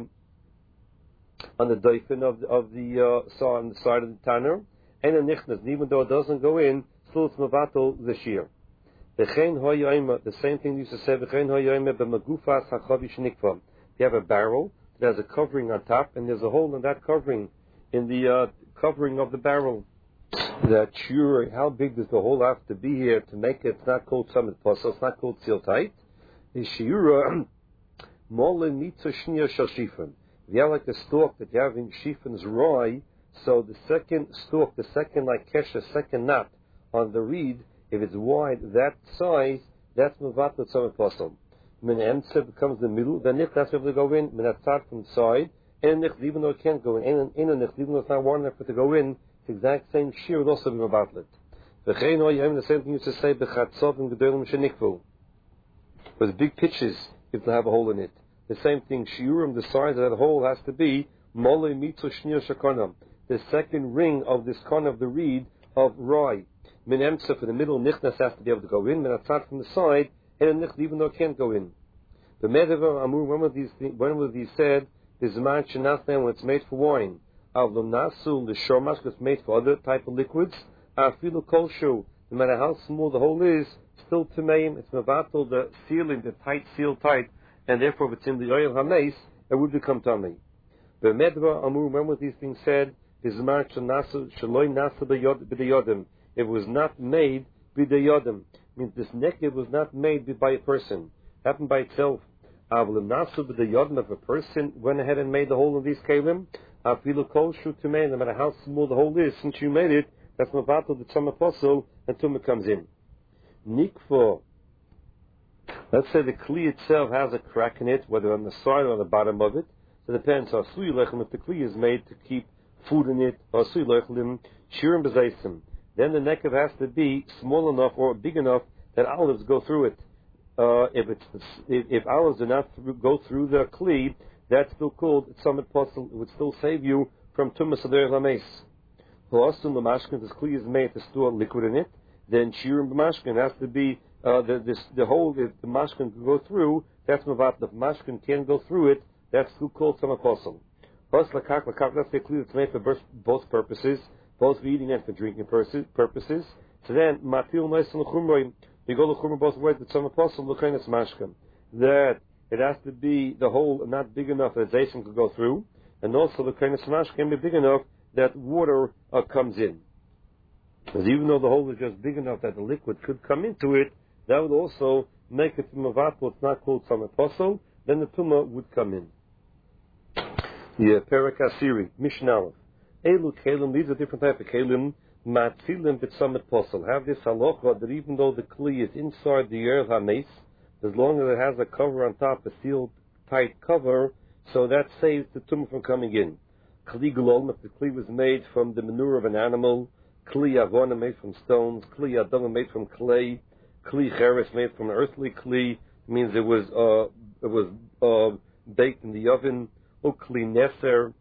uh, on the doifin of the, of the uh, on the side of the tanner, and a nichnas, even though it doesn't go in, still it's mavato the shear. The same thing used to say, you have a barrel that has a covering on top, and there's a hole in that covering, in the uh, covering of the barrel. That sure, how big does the hole have to be here to make it? It's not called summit puzzle, it's not called seal tight. The shiura, mole mitza shnia shel shifon. If you have like the stalk that you have in shifon's roy, so the second stalk, the second like kesha, second knot on the reed, if it's wide, that size, that's mevat with some apostle. Min emtze becomes the middle, then if that's able to go in, min atzad from the side, and even though it can't go in, and in a even though it's not wide enough for it to go in, the exact same shear would also be mevatlet. V'chein hoyim, the same thing used to say, b'chatzov and gedolim shenikvu. With big pitches, you have to have a hole in it. The same thing, shiurim, the size of that hole has to be mole mitzu shnir shakonam, the second ring of this con of the reed of rye. Min emtza for the middle, nichnas has to be able to go in, min atzad from the side, and a nichnas even though it can't go in. The medeva amur, one of these one of these said, the zman shenasnem when it's made for wine. Avlum nasu the shomash was made for other type of liquids. Afilu kolshu, no matter how small the hole is, still tumeim. It's mevatel the sealing, the tight seal tight, and therefore if it's in the oil hameis, it would become tummy. The medeva amur, remember these things said, the zman shenasu shaloi nasu b'yodim. It was not made b'dayodim. Means this neked was not made by a person. It happened by itself. Avlim nasu b'dayodim, if a person went ahead and made the hole of these kalim, afilu kol shu tumei, no matter how small the hole is, since you made it, that's mavato the tzom apostle, and tumah comes in. Nikfo. Let's say the kli itself has a crack in it, whether on the side or on the bottom of it. So it depends. Asui lechem, if the kli is made to keep food in it, asui lechem shirim b'zeisim. Then the nekev has to be small enough or big enough that olives go through it. Uh, if it's if, if olives do not through, go through the kli, that's still called tzamid posel. It would still save you from tumas ader lames. Ha'asun l'mashkin, this kli is made to store liquid in it. Then shirim b'mashkin has to be uh, the this, the hole that the mashkin can go through. That's mavat. The mashkin can't go through it. That's still called tzamid posel. Ha'as lakak lakak. That's the kli that's made for both purposes, both for eating and for drinking purposes. So then matil noisen l'chumroim. You go l'chumra both ways. The tzamid posel l'kainas mashkin. That it has to be the hole not big enough that zaysim could go through, and also the l'kainas mashkin can be big enough that water uh, comes in. Because even though the hole is just big enough that the liquid could come into it, that would also make it mavato. It's not called tzamid posel. Then the tumah would come in. Yeah, Perek Asiri, Mishnah. Elu kelim, these are different type of kelim. Matzilim b'tzamid posel. Have this halacha that even though the kli is inside the yer hames, as long as it has a cover on top, a sealed tight cover, so that saves the tumah from coming in. Kli golom, if the kli was made from the manure of an animal, kli avona made from stones, kli adama made from clay, kli cheres made from an earthly kli, means it was uh, it was uh, baked in the oven. O kli neser.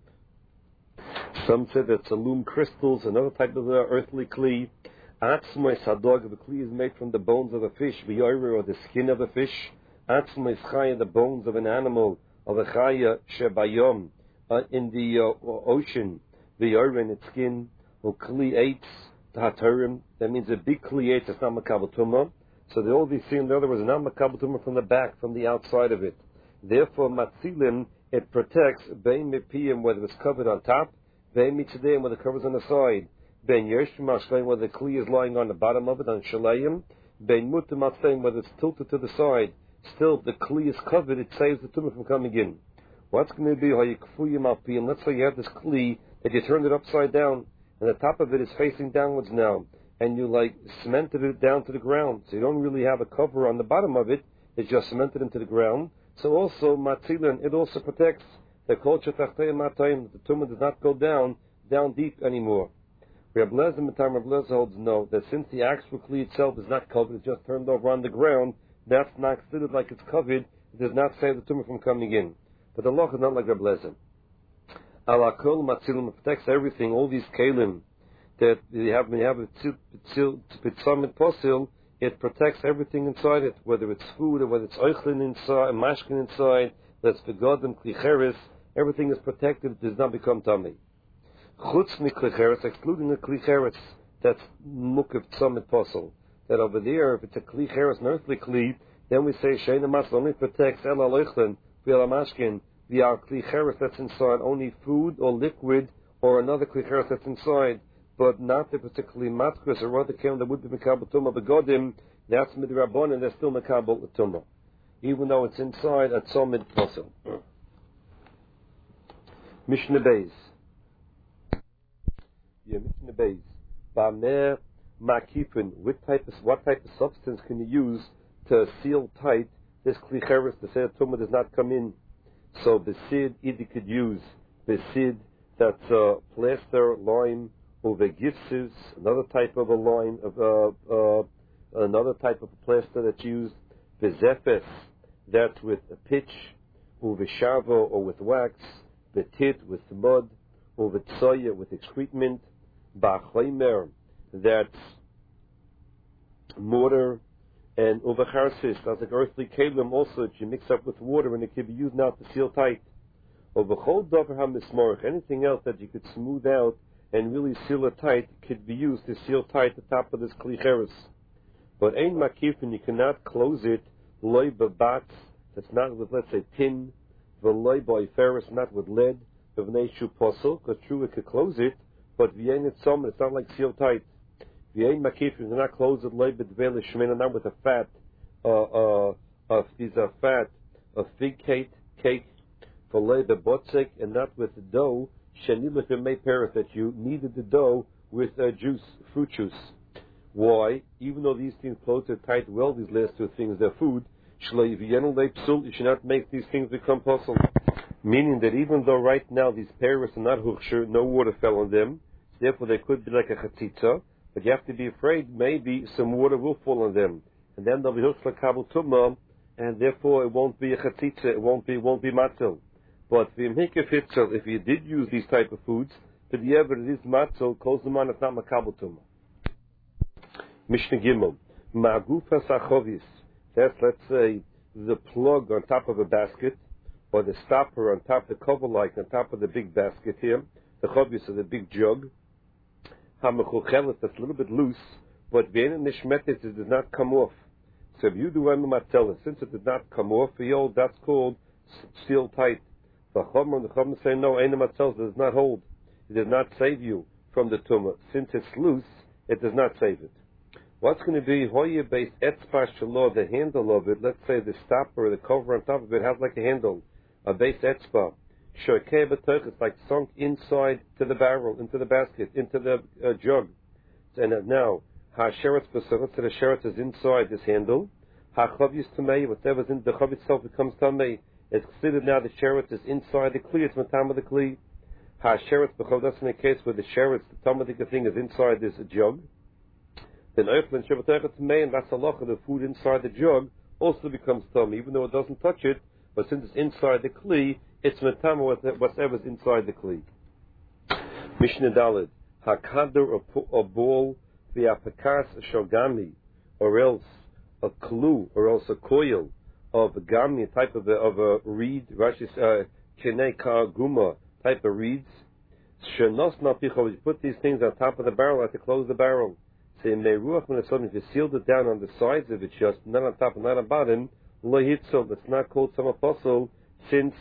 Some say that alum crystals, another type of uh, earthly kli. Atzmai sadog, the kli is made from the bones of a fish, v'yoyre, or the skin of a fish. Atzmai chaya, the bones of an animal, of a chaya shebayom, uh, in the uh, ocean, v'yoyre, in its skin. O kli eitz, tahaturim, that means a big kli eitz, it's not makabel tumah. So they all these things, in other words, not makabel tumah from the back, from the outside of it. Therefore, matzilim, it protects bein mipiyim, whether it's covered on top, bein mitzadim, whether it covers on the side, bein yershim mashleim, whether the kli is lying on the bottom of it, on shalayim, bein mutim matzeim, whether it's tilted to the side. Still, if the kli is covered, it saves the tumah from coming in. What's going to be hayikfuyim alpiyim? Let's say you have this kli that you turned it upside down, and the top of it is facing downwards now, and you like cemented it down to the ground, so you don't really have a cover on the bottom of it. It's just cemented into the ground. So also, matzilin, it also protects the culture tachtei matayim, the tumah does not go down, down deep anymore. Rabbi Lezer Matam Rabbi Lezer holds no, that since the actual kli itself is not covered, it's just turned over on the ground, that's not considered like it's covered, it does not save the tumah from coming in. But the law is not like Rabbi Lezer. Ala kol matzilin protects everything, all these kalim that you have, when you have a tzamid posel, it protects everything inside it, whether it's food or whether it's oichlin inside, mashkin inside, that's begodim, klicheres, everything is protected, it does not become tummy. Chutz mi klicheres, excluding the klicheres, that's mukav tzamid posel. That over there, if it's a klicheres, an earthly kli, then we say sheina masl only protects el oichlin, v'el mashkin, v'al klicheres that's inside, only food or liquid or another klicheres that's inside. But not the particularly matkos or other kelim that would be mekabel tumah begodim. That's midrabon, and they're still mekabel tumah, even though it's inside a tzomid posel. Mishnah Beis. Yeah, Mishnah Beis. Bamer makifin. What type of what type of substance can you use to seal tight this klicheres to say tumah does not come in? So besid either could use besid, that's uh, plaster, lime. Over gipses, another type of a line of uh, uh, another type of plaster that's used. Bezefes, that's with a pitch. Over shavo or with wax. Betit with mud. Over tsoya with excrement. Bachleimer, that's mortar. And over charsis, that's like earthly kalim also that you mix up with water and it can be used now to seal tight. Over chol davar hamismorich, anything else that you could smooth out and really seal it tight, could be used to seal tight the top of this klicheres. But ein makifin, you cannot close it, loy babat, that's not with, let's say, tin, v'loy boiferis, not with lead, v'vnei shu posel, because true, it could close it, but v'yein it some, it's not like seal tight. V'yein makifin, you cannot close it, loy bedvele shmena, not with a fat, uh, uh, of, these are fat, of fig cake, cake, v'loy bebotzek, and not with the dough, that you kneaded the dough with uh, juice, fruit juice. Why? Even though these things close it tight well, these last two things, they're food, you should not make these things become possible. Meaning that even though right now these pears are not huksher, no water fell on them, therefore they could be like a chatzitza, but you have to be afraid maybe some water will fall on them. and then there'll be hooks like kabel tumah, and therefore it won't be a chatzitza, it won't be, won't be matzil. But if you did use these type of foods, to the ever it is matzil, close the man, it's not makabel tumah. Mishnah Gimel, ma'gufas achovis. That's, let's say, the plug on top of a basket, or the stopper on top, the cover like on top of the big basket here, the chovis of the big jug. Ha'mechuchelet, that's a little bit loose, but ve'en nishmetet, it does not come off. So if you do emu matzelah, since it did not come off, that's called sealed tight. The Chum and the Chum say no, emu matzelah does not hold. It does not save you from the tumah. Since it's loose, it does not save it. What's going to be hoye based etzpa shelo, the handle of it? Let's say the stopper, the cover on top of it has like a handle, a base etzpa. Shokei b'toich, it's like sunk inside to the barrel, into the basket, into the uh, jug. And uh, now, ha'sheretz b'sor, let's say the sheretz is inside this handle. Ha'chavis tamei, whatever's in the chav itself becomes tamei. It's considered now the sheretz is inside the kli, it's matam of the kli. Ha'sheretz b'chol, that's in the case where the sheretz, the tamadic thing is inside this jug. Then oiflin sheretz tamei, and that's halacha, the food inside the jug also becomes tamei, even though it doesn't touch it, but since it's inside the kli, it's matam whatever's inside the kli. Mishnah Daled, ha'kader, a ball, v'apakas shogami, or else a clue, or else a coil of a gami, a type of a, of a reed, Rashi kenei guma, type of reeds. Shenos napichol, you put these things on top of the barrel, like to close the barrel. Say meruach when if you sealed it down on the sides of it, just not on top and not on bottom, lo hitzol. It's not called some apostle, since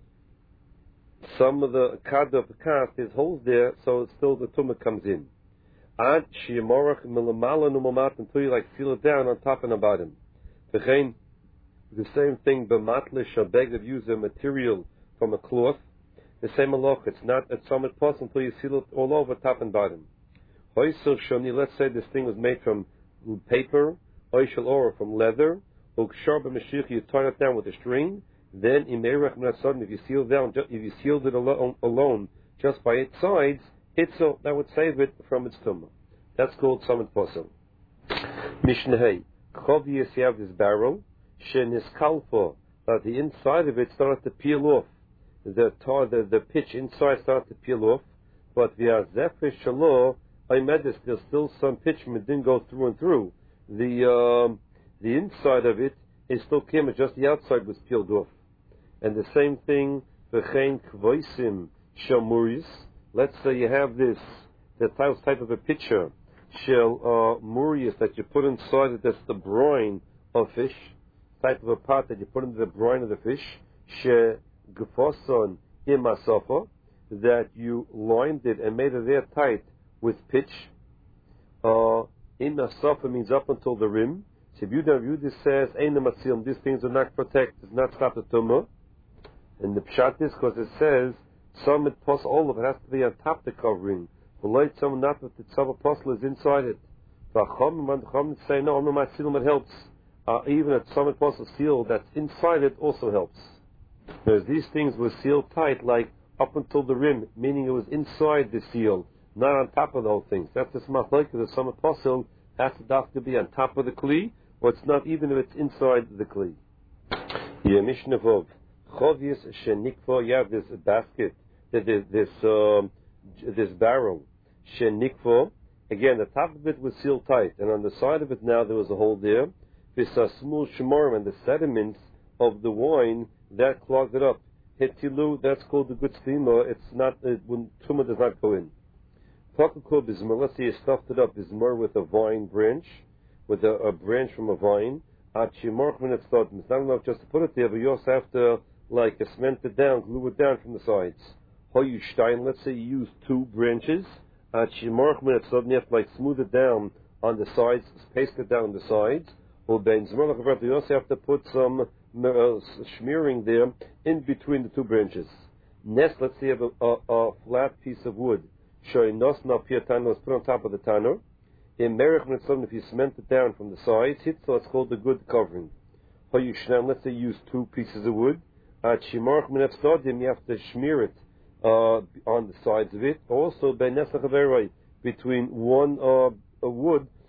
some of the kad of the cast is holes there, so still the tumah comes in. Ad sheyamorach milamala numamat, until you like seal it down on top and on bottom. V'chein, the same thing, b'matlish, a bag of use a material from a cloth. The same halach, it's not at summit post until you seal it all over top and bottom. Hoysel shoni, let's say this thing was made from paper, oishel or from leather, ukshar b'meshich, you tie it down with a string. Then imerach minasodin, if you seal down, if you sealed it alone, alone just by its sides, it's so that would save it from its tumah. That's called summit posel. Mishnah Hey, chovius, you have this barrel, sheniskalfo, that the inside of it started to peel off. The tar, the, the pitch inside started to peel off, but the zephyr shalo, I met this, there's still some pitch that didn't go through and through. The um, the inside of it is still came, just the outside was peeled off. And the same thing, v'chein kvoisim shamuris. Let's say you have this, the type of a pitcher, shel uh, murius, that you put inside it, that's the brine of fish, type of a pot that you put into the brine of the fish, she gefoson imasofa, that you lined it and made it airtight with pitch. Uh, imasofa means up until the rim. So if you don't view this says, these things are not protect, does not stop the tumah. And the pshat is because it says, some it plus all of it has to be on top the covering. The light some not that the some apostle is inside it. The chum say no, no, my seal it helps. Uh, even if some apostle seal that's inside it also helps. Whereas these things were sealed tight, like up until the rim, meaning it was inside the seal, not on top of the whole thing. So that's the smart like the some apostle has to have to be on top of the kli, or it's not even if it's inside the kli. Yeah, Mishnah Vov. Chovius shenikvo, you have this basket, this this, um, this barrel, shenikvo. Again, the top of it was sealed tight, and on the side of it now there was a hole there. Visasmul shemorim, and the sediments of the wine that clogged it up. Hetilu, that's called the good stima. It's not it, when tumah does not go in. Pakakul bizmor, let's say you stuffed it up bizmor with a vine branch, with a, a branch from a vine. Achimorch when it's thought, it's not enough just to put it there, but you also have to like cement it down, glue it down from the sides. Hoyu stein, let's say you use two branches. Achimorch when it's thought, you have to like smooth it down on the sides, paste it down the sides. Or ben zmor, you also have to put some uh, smearing there in between the two branches. Nest, let's say you have a, a, a flat piece of wood. Showing nos na piatan was put on top of the tanner. In merich when it's if you cement it down from the sides, hit so it's called the good covering. Hoyu shnan, let's say you use two pieces of wood. At shimorch min afstodim, you have to smear it uh, on the sides of it. Also, ben nesach between one uh, a wood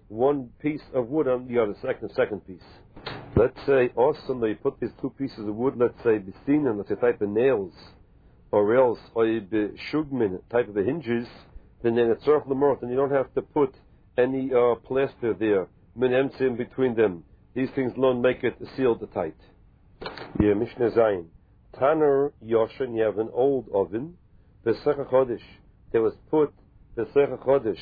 one piece of wood on the other, second second piece. Let's say also you put these two pieces of wood, let's say b'sinan, let's say type of nails, or else or b'shugmin, type of the hinges, then then it's off the mouth, and you don't have to put any uh, plaster there, min emtzi in between them. These things alone make it sealed tight. Yeah, Mishnah Zayin. Tanner Yoshen, you have an old oven, Pesach Chodesh. There was put Pesach Chodesh.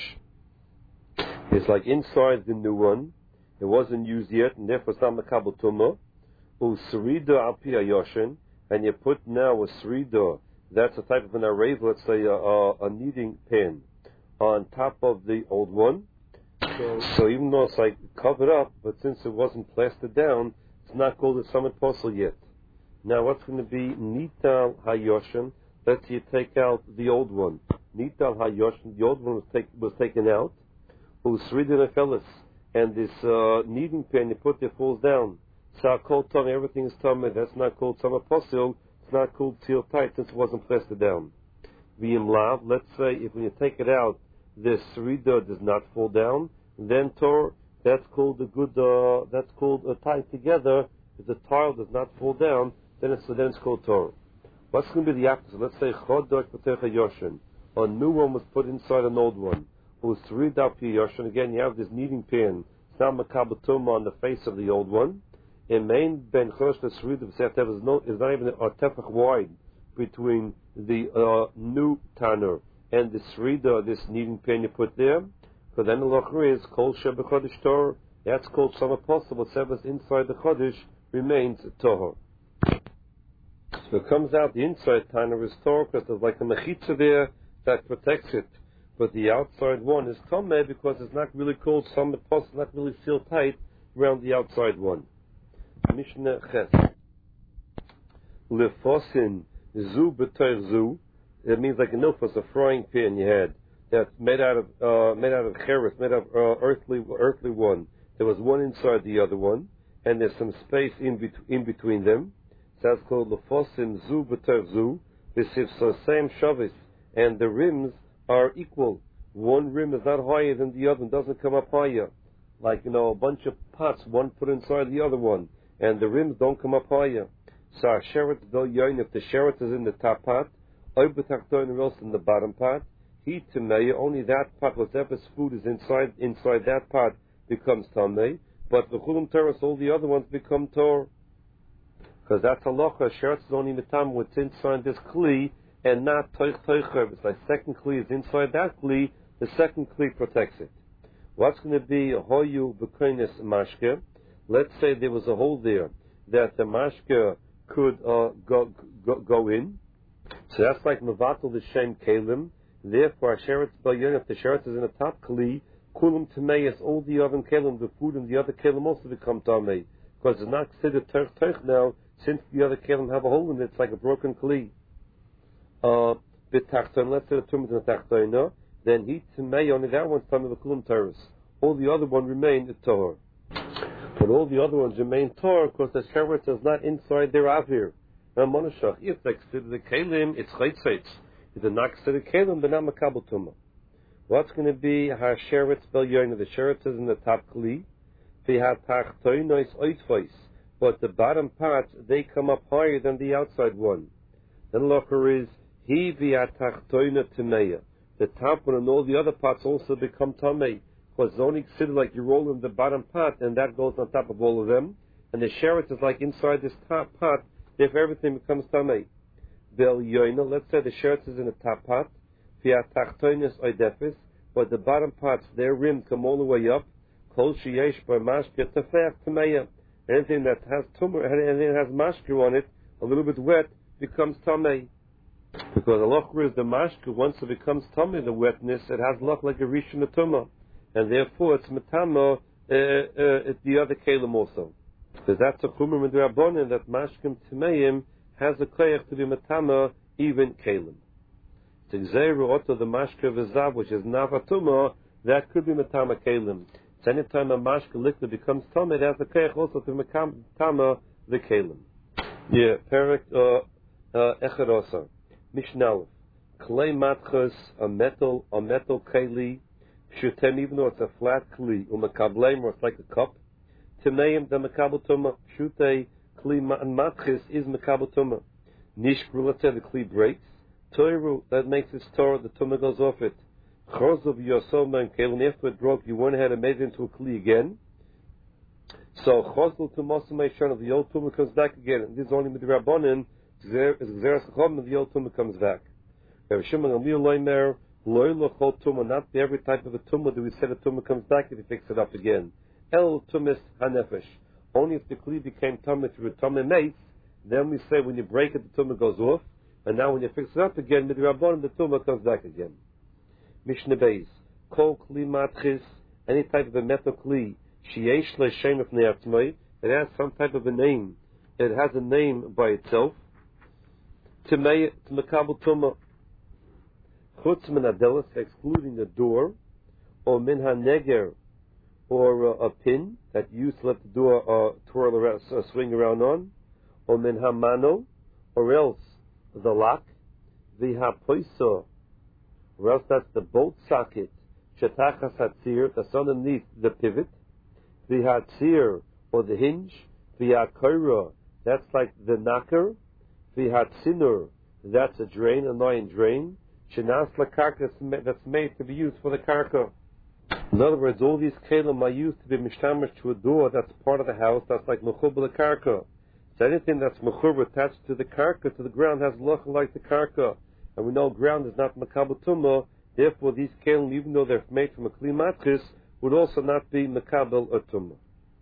It's like inside the new one. It wasn't used yet, and therefore it's not Makabel Tumah. Usrida al pi Yoshen, and you put now a srida. That's a type of an array, let's say a, a, a kneading pan, on top of the old one. So, so even though it's like covered up, but since it wasn't plastered down, it's not called a summit posel yet. Now what's going to be Nital HaYoshen? Let's say you take out the old one. Nital HaYoshen, the old one was, take, was taken out. Usridin Afelis, and this uh, kneading pan you put there falls down. So called tummy, everything is tummy. That's not called summit posel. It's not called sealed tight since it wasn't plastered down. V'im lav, let's say if when you take it out, the srida does not fall down, then tor, that's called a good, uh, that's called a tied together. If the tile does not fall down, then it's, then it's called tor. What's going to be the opposite? Let's say chodok patecha yoshin. A new one was put inside an old one. Usrida pi yoshin. Again, you have this kneading pan. It's not makabel tumah on the face of the old one. In main ben chosh the srida is no is not even a tefach wide between the uh, new tanner and the srida, this kneading pan you put there. So then the lochri is kol sheba chodesh tor. That's called some apostle. Whatever's inside the chodesh remains tohor. So it comes out the inside tanner is tor because there's like a mechitza there that protects it, but the outside one is tomeh because it's not really called some apostle, not really sealed tight around the outside one. Mishnah Ches. Lefosin zu b'toich zu. It means like a nilfos, a frying pan you had that's made out of uh, made out of cheres, made out of uh, earthly earthly one. There was one inside the other one, and there's some space in, bet- in between them. So that's called lefosin zu b'toich zu. This is so same shavis, and the rims are equal. One rim is not higher than the other, and doesn't come up higher. Like, you know, a bunch of pots, one put inside the other one, and the rims don't come up higher. So our sheret del yoin, if the sheret is in the top pot, or else in the bottom pot, he tamei, only that pot, whatever's food is inside inside that pot becomes tamei, but the chulam teres, all the other ones become tor. Because that's halacha, sheret is only mitam what's inside this kli, and not toich toicher. It's like second kli is inside that kli, the second kli protects it. What's going to be hoyu b'koines mashke? Let's say there was a hole there that the mashke could uh, go, go go in. So that's like mevatel the shem kalim. Therefore, sheretz b'yon, if the sheretz is in the top kli, kulam tameis, all the other kalim, the food and the other kalim also become tamei, because it's not considered teich teich now, since the other kalim have a hole in it. It's like a broken kli. Uh, b'tachton, let's say the tumah in the tachtoina, then he tamei, only that one's tamei the kulam teres. All the other one remain the torah. But all the other ones remain tor because the sheretz is not inside their avir. Now, monashach, if they consider the kalim, it's chaytzeitz. If they're not considered kalim, they're not makabel tumah. What's going to be ha sheretz bel yoina? The sheretz is in the top kli. They have tachtoinois oitvois, but the bottom parts they come up higher than the outside one. Then locher is he via tachtoina tameya. The top one and all the other parts also become tamei. Because it's only considered like you roll in the bottom pot, and that goes on top of all of them. And the sheretz is like inside this top pot, therefore everything becomes tamei. Bel yoina, let's say the sheretz is in the top pot, via tachtoinus oidefis, but the bottom parts, their rims come all the way up. Kol sheyesh by mashke tefech tameya. Anything that has tumor, anything that has mashke on it, a little bit wet, becomes tamei. Because the loch is the mashke, once it becomes tamei, the wetness, it has look like a rishon tumah. And therefore it's metama uh, uh, the other kalim also. Because that's a chumur midrabanan that mashkim tmeim has a koyach to be metama even kalim. It's exeru oto the mashke v'zav, which is navatuma, that could be metama kalim. So anytime a mashke liquid becomes tama, it has a koyach also to be metama the kalim. Yeah, perik echad osa. Mishnah. Klei matchus, a metal, a metal keli, Pshutem, even though it's a flat kli, umakablem, or it's like a cup. Timeim, the makabel tumah. Pshutei, kli matchis is makabel tumah. Nishkru, let's say the kli breaks. Toiru, that makes it Torah, the tumah goes off it. Chozov yosoma and kelim, after it broke, you went ahead and made it into a kli again. So chosel tumah of the old tumah comes back again. And this is only with the rabbanim. Xeras chacham, the old tumah comes back. Rav Shimon Gamliel loimer loy lochol tumah. Not every type of a tumah do we say the tumah comes back if you fix it up again. El tumis hanefesh. Only if the kli became tumah through a tumah mace, then we say when you break it the tumah goes off. And now when you fix it up again, with the rabbanim, the tumah comes back again. Mishnah Beis. Kol kli matchis, any type of a metal kli, sheyesh le'shem of ne'atzmai, it has some type of a name. It has a name by itself. Timei, t'mekabel tumah. Chutz min adelis, excluding the door, or min ha-neger, or uh, a pin that you used to let the door uh, twirl around, uh, swing around on, or min ha-mano, or else the lock, the ha-poisa, or else that's the bolt socket, shetachas hatzir, that's underneath the pivot, the hatzir, or the hinge, the ha-koira, that's like the knocker, the hatzinur, that's a drain, an iron drain, shenas lakarka, that's made to be used for the karka. In other words, all these kelim are used to be mishtamish to a door that's part of the house, that's like mechubel karka. So anything that's mechubel attached to the karka, to the ground, has loch like the karka. And we know ground is not makabel tumah, therefore these kelim, even though they're made from a kli matris, would also not be makabel or tumah.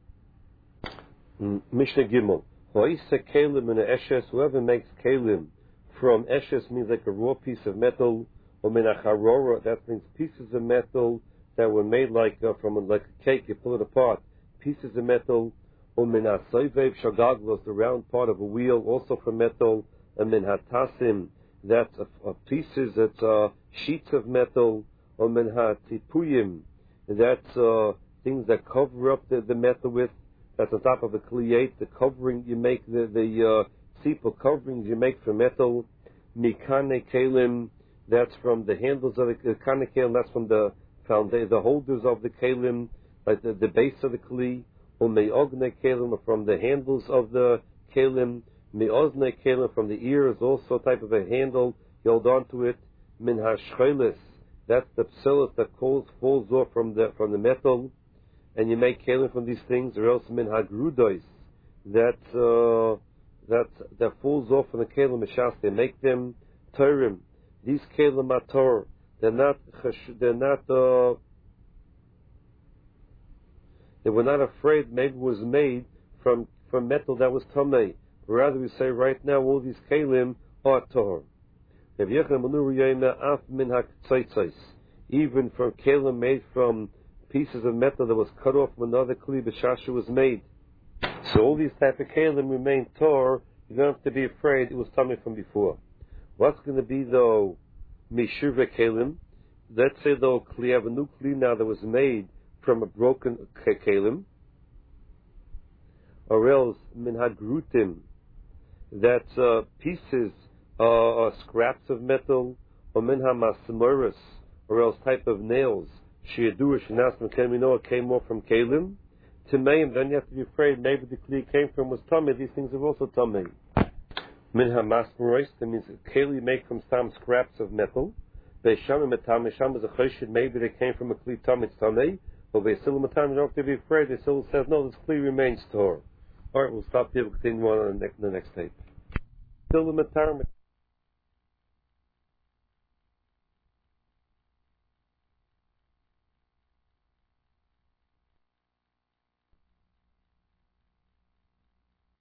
Mishnah Gimel. Whoever makes kelim from eshes means like a raw piece of metal, or minacharora, that means pieces of metal that were made like uh, from like a cake, you pull it apart, pieces of metal, or minasoivev shagaglos, the round part of a wheel, also from metal, and minhatasim, that's uh, uh, pieces, that's uh, sheets of metal, or minhatipuyim, that's uh, things that cover up the, the metal with. That's on top of a kliyate, the covering you make, the the uh, seeple coverings you make from metal. Mikane kelim, that's from the handles of the uh, kane kelim, that's from the foundation, the holders of the kelim, like the, the base of the kli. Or meogne kelim, from the handles of the kelim. Meozne kelim, from the ears, also a type of a handle, you hold on to it. Min hashchelis, that's the psilis that falls, falls off from the from the metal. And you make kelim from these things, or else min hagrudois, that uh, that that falls off from the kelim mishas. They make them torim. These kelim are tor. They're not. They're not. Uh, they were not afraid. Maybe it was made from from metal that was tamei. Rather, we say right now all these kelim are tor. Even from kelim made from pieces of metal that was cut off from another kli b'shasha was made. So all these type of kelim remain tor. You don't have to be afraid it was coming from before. What's going to be though mishuva kelim? Let's say though kli have a new kli now that was made from a broken kelim, or else min hagrutim, that's uh, pieces, uh, uh, scraps of metal, or min hamasmoris, or else type of nails. Shiadur shenas mekem, we know it came more from kelim. Timeim, then you have to be afraid maybe the kli came from was tummy. These things are also tummy. Min hamasmoris, that means keli made from some scraps of metal. Beisham metam, Beisham is a choshed, maybe they came from a kli tummy, it's tummy. But Beisil metam, you don't have to be afraid. Beisil says no, this kli remains tor. All right, we'll stop here. We'll continue on in the next, the next tape. Still the metam.